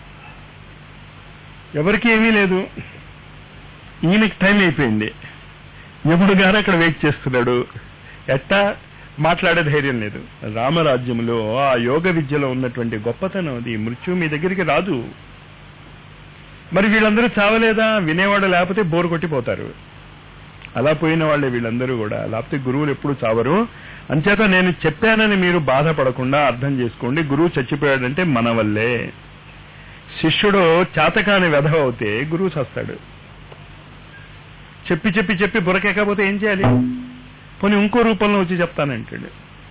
ఎవరికి ఏమీ లేదు. ఈయనకి టైం అయిపోయింది. యముడు గారు అక్కడ వెయిట్ చేస్తున్నాడు. ఎట్టా మాట్లాడే ధైర్యం లేదు. రామరాజ్యంలో ఆ యోగ విద్యలో ఉన్నటువంటి గొప్పతనం అది. మృత్యు మీ దగ్గరికి రాదు. మరి వీళ్ళందరూ చావలేదా? వినేవాడు లేకపోతే బోరు కొట్టిపోతారు. అలా పోయిన వాళ్ళే వీళ్ళందరూ కూడా. లేకపోతే గురువులు ఎప్పుడు చావరు. అంచేత నేను చెప్పానని మీరు బాధపడకుండా అర్థం చేసుకోండి. గురువు చచ్చిపోయాడంటే మన వల్లే. శిష్యుడు చాతకాని వెధవ అవుతే గురువు చస్తాడు. చెప్పి చెప్పి చెప్పి బురకెక్కకపోతే ఏం చేయాలి? పోనీ ఇంకో రూపంలో వచ్చి చెప్తానంటాడు.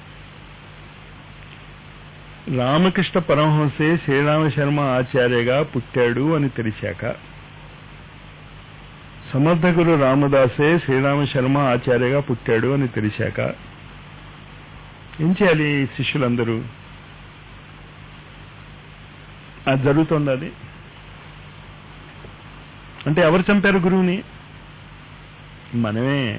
రామకృష్ణ పరమహంసే శ్రీరామ శర్మ ఆచార్యగా పుట్టాడు అని తెలిసాక, సమర్థ గురు రామదాసే శ్రీరామ శర్మ ఆచార్యగా పుట్టాడు అని తెలిసాక ఏం చేయాలి శిష్యులందరూ? అది జరుగుతుంది. అది అంటే ఎవరు చంపారు గురువుని? మనమే.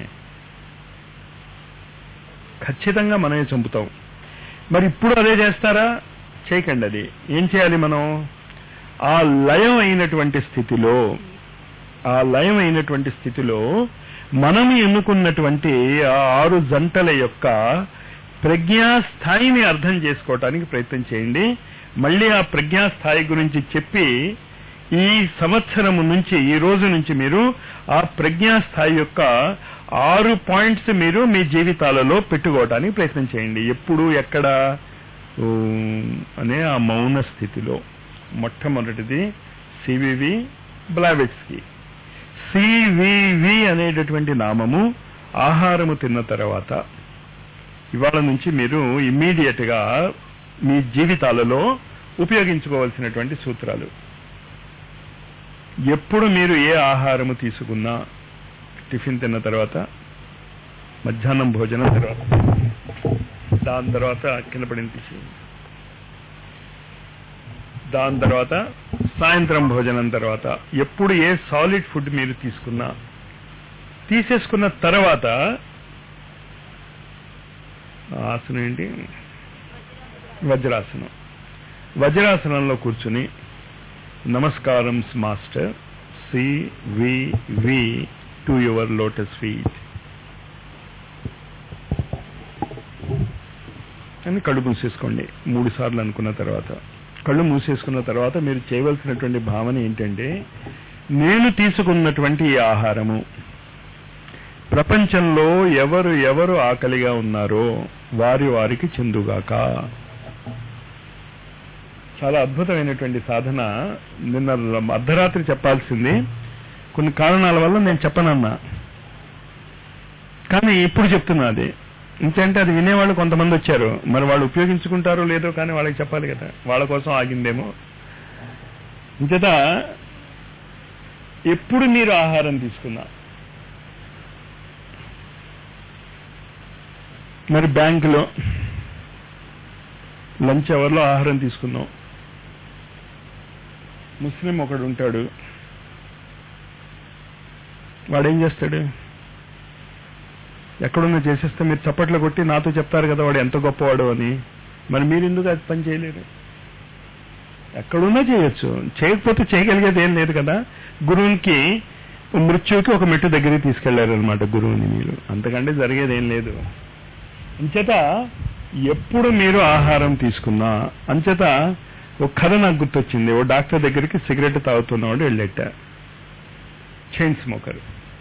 ఖచ్చితంగా మనమే చంపుతాం. మరి ఇప్పుడు అదే చేస్తారా? చేయకండి. అది ఏం చేయాలి మనం? ఆ లయం అయినటువంటి స్థితిలో ఆ లయం అయినటువంటి స్థితిలో మనం ఎన్నుకున్నటువంటి ఆ ఆరు జంటల యొక్క ప్రజ్ఞాస్థాయిని అర్థం చేసుకోవటానికి ప్రయత్నం చేయండి. మళ్ళీ ఆ ప్రజ్ఞాస్థాయి గురించి చెప్పి ఈ సంవత్సరం నుంచి, ఈ రోజు నుంచి మీరు ఆ ప్రజ్ఞాస్థాయి యొక్క ఆరు పాయింట్స్ మీరు మీ జీవితాలలో పెట్టుకోవడానికి ప్రయత్నం చేయండి. ఎప్పుడు, ఎక్కడ అనే ఆ మౌన స్థితిలో. మొట్టమొదటిది సివివి బ్లావెట్స్కి. సివివి అనేటటువంటి నామము ఆహారము తిన్న తర్వాత ఇవాళ నుంచి మీరు ఇమ్మీడియట్ గా మీ జీవితాలలో ఉపయోగించుకోవాల్సినటువంటి సూత్రాలు. ఎప్పుడు మీరు ఏ ఆహారము తీసుకున్నా, టిఫిన్ తిన్న తర్వాత, మధ్యాహ్నం భోజనం తర్వాత, దాని తర్వాత కింద పడిన తీసి దాని తర్వాత సాయంత్రం భోజనం తర్వాత ఎప్పుడు ఏ సాలిడ్ ఫుడ్ మీరు తీసుకున్నా తీసేసుకున్న తర్వాత ఆసనం ఏంటి? వజ్రాసనం. వజ్రాసనంలో కూర్చుని నమస్కారం master C V V to your lotus feet అని కళ్ళు మూసేసుకోండి మూడు సార్లు అనుకున్న తర్వాత. కళ్ళు మూసేసుకున్న తర్వాత మీరు చేయవలసినటువంటి భావన ఏంటంటే, నేను తీసుకున్నటువంటి ఈ ఆహారము ప్రపంచంలో ఎవరు ఎవరు ఆకలిగా ఉన్నారో వారి వారికి చెందుగాక. చాలా అద్భుతమైనటువంటి సాధన. నిన్న అర్ధరాత్రి చెప్పాల్సింది, కొన్ని కారణాల వల్ల నేను చెప్పనన్నా, కానీ ఇప్పుడు చెప్తున్నా. అది ఇంకంటే అది వినేవాళ్ళు కొంతమంది వచ్చారు, మరి వాళ్ళు ఉపయోగించుకుంటారో లేదో కానీ వాళ్ళకి చెప్పాలి కదా, వాళ్ళ కోసం ఆగిందేమో. ఇంచేత ఎప్పుడు మీరు ఆహారం తీసుకున్నా, మరి బ్యాంకులో లంచ్ అవర్లో ఆహారం తీసుకున్నాం, ముస్లిం ఒకడు ఉంటాడు, వాడేం చేస్తాడు? ఎక్కడున్నా చేసేస్తే మీరు చప్పట్లు కొట్టి నాతో చెప్తారు కదా వాడు ఎంత గొప్పవాడు అని. మరి మీరు ఎందుకు అది పని చేయలేరు? ఎక్కడున్నా చేయొచ్చు, చేయకపోతే చేయగలిగేది ఏం లేదు కదా. గురువునికి మృత్యువుకి ఒక మెట్టు దగ్గరికి తీసుకెళ్లారు అనమాట గురువుని మీరు, అంతకంటే జరిగేది ఏం లేదు. అంచేత ఎప్పుడు మీరు ఆహారం తీసుకున్నా, అంచేత ఒక కథ నాకు గుర్తొచ్చింది. ఓ డాక్టర్ దగ్గరికి సిగరెట్ తాగుతున్నవాడు వెళ్ళేట, చైన్ స్మోకర్.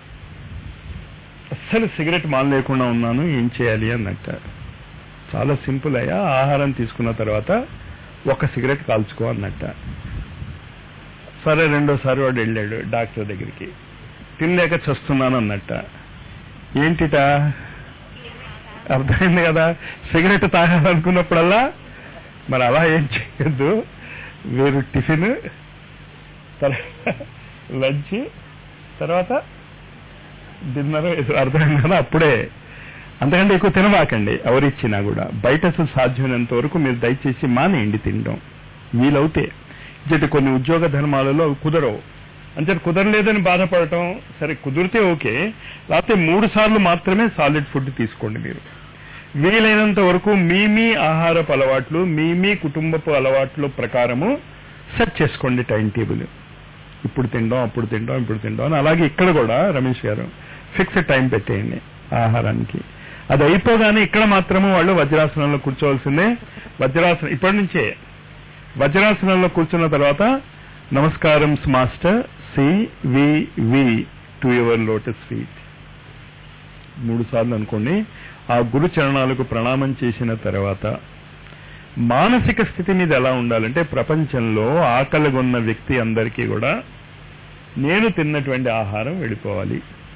అస్సలు సిగరెట్ మాల లేకుండా ఉన్నాను, ఏం చేయాలి అన్నట్ట. చాలా సింపుల్ అయ్యా, ఆహారం తీసుకున్న తర్వాత ఒక సిగరెట్ కాల్చుకో అన్నట్ట. సరే రెండోసారి వాడు వెళ్ళాడు డాక్టర్ దగ్గరికి, తినలేక చస్తున్నాను అన్నట్ట. ఏంటిట అర్థమైంది కదా, సిగరెట్ తాగాలనుకున్నప్పుడల్లా మరి అలా ఏం చేయొద్దు. వేరు టిఫిన్, తర్వాత లంచ్, తర్వాత డిన్నర్, అర్థమైంది కదా. అప్పుడే అంతకంటే ఎక్కువ తినబాకండి ఎవరిచ్చినా కూడా. బయట అసలు సాధ్యమైనంత వరకు మీరు దయచేసి మానేయండి తినడం వీలవుతే. అంటే కొన్ని ఉద్యోగ ధర్మాలలో కుదరవు, అంటే కుదరలేదని బాధపడటం. సరే కుదిరితే ఓకే, లేకపోతే మూడు సార్లు మాత్రమే సాలిడ్ ఫుడ్ తీసుకోండి మీరు. వీలైనంత వరకు మీ మీ ఆహారపు అలవాట్లు, మీ మీ కుటుంబపు అలవాట్ల ప్రకారము సెట్ చేసుకోండి టైం టేబుల్. ఇప్పుడు తింటాం, అప్పుడు తింటాం, ఇప్పుడు తింటాం అని. అలాగే ఇక్కడ కూడా రమేష్ గారు ఫిక్స్డ్ టైం పెట్టేయండి ఆహారానికి. అది అయిపోగానే ఇక్కడ మాత్రము వాళ్ళు వజ్రాసనంలో కూర్చోవలసిందే. వజ్రాసనం ఇప్పటి నుంచే వజ్రాసనంలో కూర్చున్న తర్వాత నమస్కారం master C V V to your lotus feet మూడు సార్లు అనుకోండి. ఆ గురు చరణాలకు ప్రణామం చేసిన తర్వాత మానసిక స్థితి మీద ఎలా ఉండాలంటే, ప్రపంచంలో ఆకలిగొన్న వ్యక్తి అందరికీ కూడా నేను తిన్నటువంటి ఆహారం వెళ్ళిపోవాలి.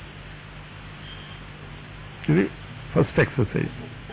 ఇది ఫస్ట్ ఎక్సర్సైజ్.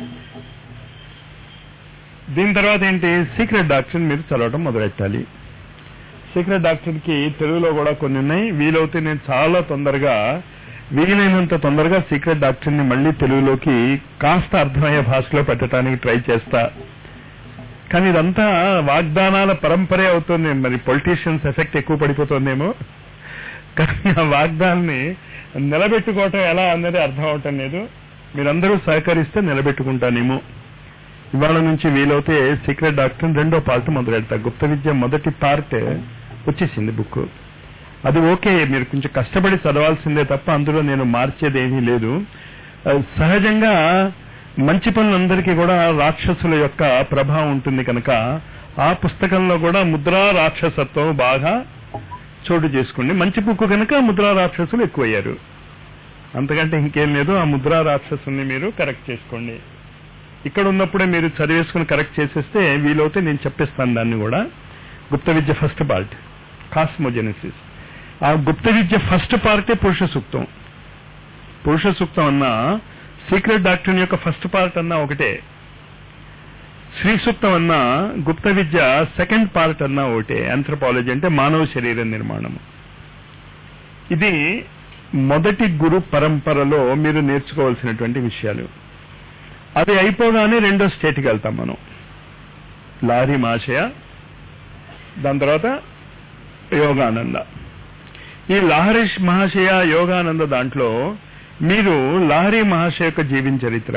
దీని తర్వాత ఏంటి, సీక్రెట్ డాక్టర్ మీరు చదవటం మొదలెట్టాలి. సీక్రెట్ డాక్టర్కి తెలుగులో కూడా కొన్ని ఉన్నాయి. వీలవుతే నేను చాలా తొందరగా, వీలైనంత తొందరగా సీక్రెట్ డాక్టర్ని మళ్ళీ తెలుగులోకి కాస్త అర్థమయ్యే భాషలో పెట్టడానికి ట్రై చేస్తా. కానీ ఇదంతా వాగ్దానాల పరంపరే అవుతుంది. మరి పొలిటీషియన్స్ ఎఫెక్ట్ ఎక్కువ పడిపోతుందేమో, కానీ ఆ వాగ్దానాన్ని నిలబెట్టుకోవటం ఎలా అన్నది అర్థం అవటం లేదు. మీరందరూ సహకరిస్తే నిలబెట్టుకుంటానేమో. ఇవాళ నుంచి వీలవుతే సీక్రెట్ డాక్టర్ రెండో పార్ట్ మొదలెడతా. గుప్త విద్య మొదటి పార్ట్ వచ్చేసింది బుక్, అది ఓకే, మీరు కొంచెం కష్టపడి చదవాల్సిందే తప్ప అందులో నేను మార్చేది ఏమీ లేదు. సహజంగా మంచి పనులందరికీ కూడా రాక్షసుల యొక్క ప్రభావం ఉంటుంది కనుక ఆ పుస్తకంలో కూడా ముద్రా రాక్షసత్వం బాగా చోటు చేసుకోండి. మంచి బుక్ కనుక ముద్రా రాక్షసులు ఎక్కువయ్యారు, అంతకంటే ఇంకేం లేదు. ఆ ముద్రా రాక్షసుల్ని మీరు కరెక్ట్ చేసుకోండి. ఇక్కడ ఉన్నప్పుడే మీరు చదివేసుకుని కరెక్ట్ చేసేస్తే వీలవుతే నేను చెప్పేస్తాను దాన్ని కూడా. గుప్త విద్య ఫస్ట్ పార్ట్ కాస్మోజెనసిస్. ఆ గుప్త విద్య ఫస్ట్ పార్టే పురుష సూక్తం. పురుష సూక్తం అన్నా సీక్రెట్ డాక్టర్ యొక్క ఫస్ట్ పార్ట్ అన్నా ఒకటే. శ్రీ సూక్తం అన్నా గుప్త విద్య సెకండ్ పార్ట్ అన్నా ఒకటే. ఆంథ్రోపాలజీ అంటే మానవ శరీర నిర్మాణం. ఇది మొదటి గురు పరంపరలో మీరు నేర్చుకోవాల్సినటువంటి విషయాలు. అది అయిపోగానే రెండో స్టేట్కి వెళ్తాం మనం. లారీ మాషయ దాని తర్వాత యోగానంద. ఈ లహరి మహాశయ యోగానంద దాంట్లో మీరు లహరి మహాశయ యొక్క జీవన చరిత్ర,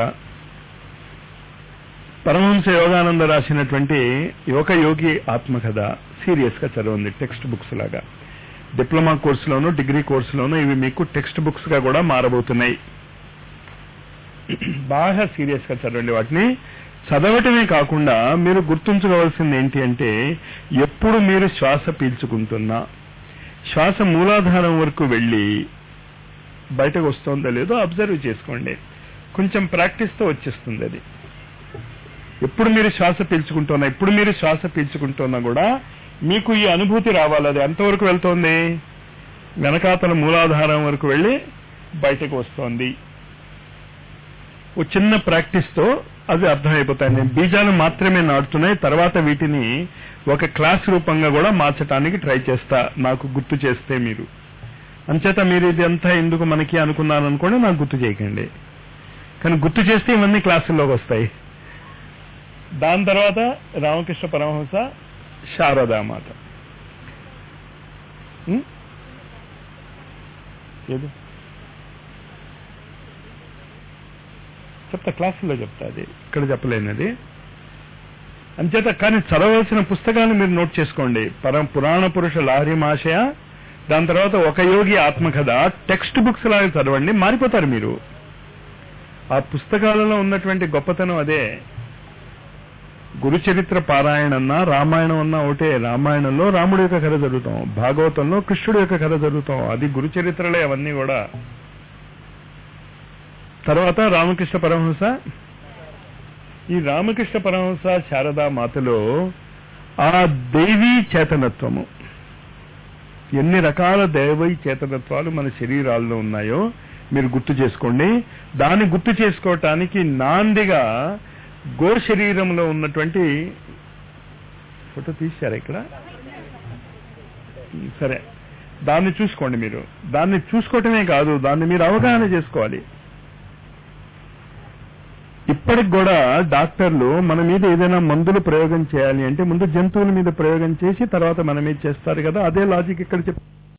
పరమహంస యోగానంద రాసినటువంటి యోగ యోగి ఆత్మకథ సీరియస్ గా చదవండి, టెక్స్ట్ బుక్స్ లాగా. డిప్లొమా కోర్సులోను డిగ్రీ కోర్సులోను ఇవి మీకు టెక్స్ట్ బుక్స్ గా కూడా మారబోతున్నాయి. బాగా సీరియస్ గా చదవండి వాటిని. చదవటమే కాకుండా మీరు గుర్తుంచుకోవాల్సింది ఏంటి అంటే, ఎప్పుడు మీరు శ్వాస పీల్చుకుంటున్నా శ్వాస మూలాధారం వరకు వెళ్ళి బయటకు వస్తుందో లేదో అబ్జర్వ్ చేసుకోండి. కొంచెం ప్రాక్టీస్తో వచ్చేస్తుంది అది. ఎప్పుడు మీరు శ్వాస పీల్చుకుంటున్నా ఎప్పుడు మీరు శ్వాస పీల్చుకుంటున్నా కూడా మీకు ఈ అనుభూతి రావాలి. అది ఎంతవరకు వెళ్తోంది? వెనకాతల మూలాధారం వరకు వెళ్ళి బయటకు వస్తోంది. ఓ చిన్న ప్రాక్టీస్తో అది అర్థమైపోతాయి. నేను బీజాలు మాత్రమే నాటుతున్నాయి, తర్వాత వీటిని ఒక క్లాస్ రూపంగా కూడా మార్చడానికి ట్రై చేస్తా, నాకు గుర్తు చేస్తే మీరు. అంచేత మీరు ఇది అంతా ఎందుకు మనకి అనుకున్నాను అనుకోండి, నాకు గుర్తు చేయకండి. కానీ గుర్తు చేస్తే ఇవన్నీ క్లాసుల్లోకి వస్తాయి. దాని తర్వాత రామకృష్ణ పరమహంస, శారదామాత. ఏది చెప్తా, క్లాసుల్లో చెప్తా, అది ఇక్కడ చెప్పలేనిది. అంచేత కానీ చదవలసిన పుస్తకాలు మీరు నోట్ చేసుకోండి. పర పురాణ పురుష లహరి మహాశయ, దాని తర్వాత ఒక యోగి ఆత్మకథ. టెక్స్ట్ బుక్స్ లాగా చదవండి, మారిపోతారు మీరు. ఆ పుస్తకాలలో ఉన్నటువంటి గొప్పతనం అదే. గురు చరిత్ర పారాయణ అన్నా రామాయణం అన్నా ఒకటే. రామాయణంలో రాముడి యొక్క కథ చదువుతాం, భాగవతంలో కృష్ణుడి యొక్క కథ చదువుతాం, అది గురు చరిత్రలే అవన్నీ కూడా. తర్వాత రామకృష్ణ పరమహంస. ఈ రామకృష్ణ పరమహంస శారదా మాతలో ఆ దైవీ చేతనత్వము, ఎన్ని రకాల దైవీ చేతనత్వాలు మన శరీరాల్లో ఉన్నాయో మీరు గుర్తు చేసుకోండి. దాన్ని గుర్తు చేసుకోవటానికి నాందిగా గో శరీరంలో ఉన్నటువంటి ఫోటో తీశారు ఇక్కడ, సరే దాన్ని చూసుకోండి మీరు. దాన్ని చూసుకోవటమే కాదు, దాన్ని మీరు అవగాహన చేసుకోవాలి. ఇప్పటికి కూడా డాక్టర్లు మన మీద ఏదైనా మందులు ప్రయోగం చేయాలి అంటే ముందు జంతువుల మీద ప్రయోగం చేసి తర్వాత మన మీద చేస్తారు కదా. అదే లాజిక్ ఇక్కడ చెప్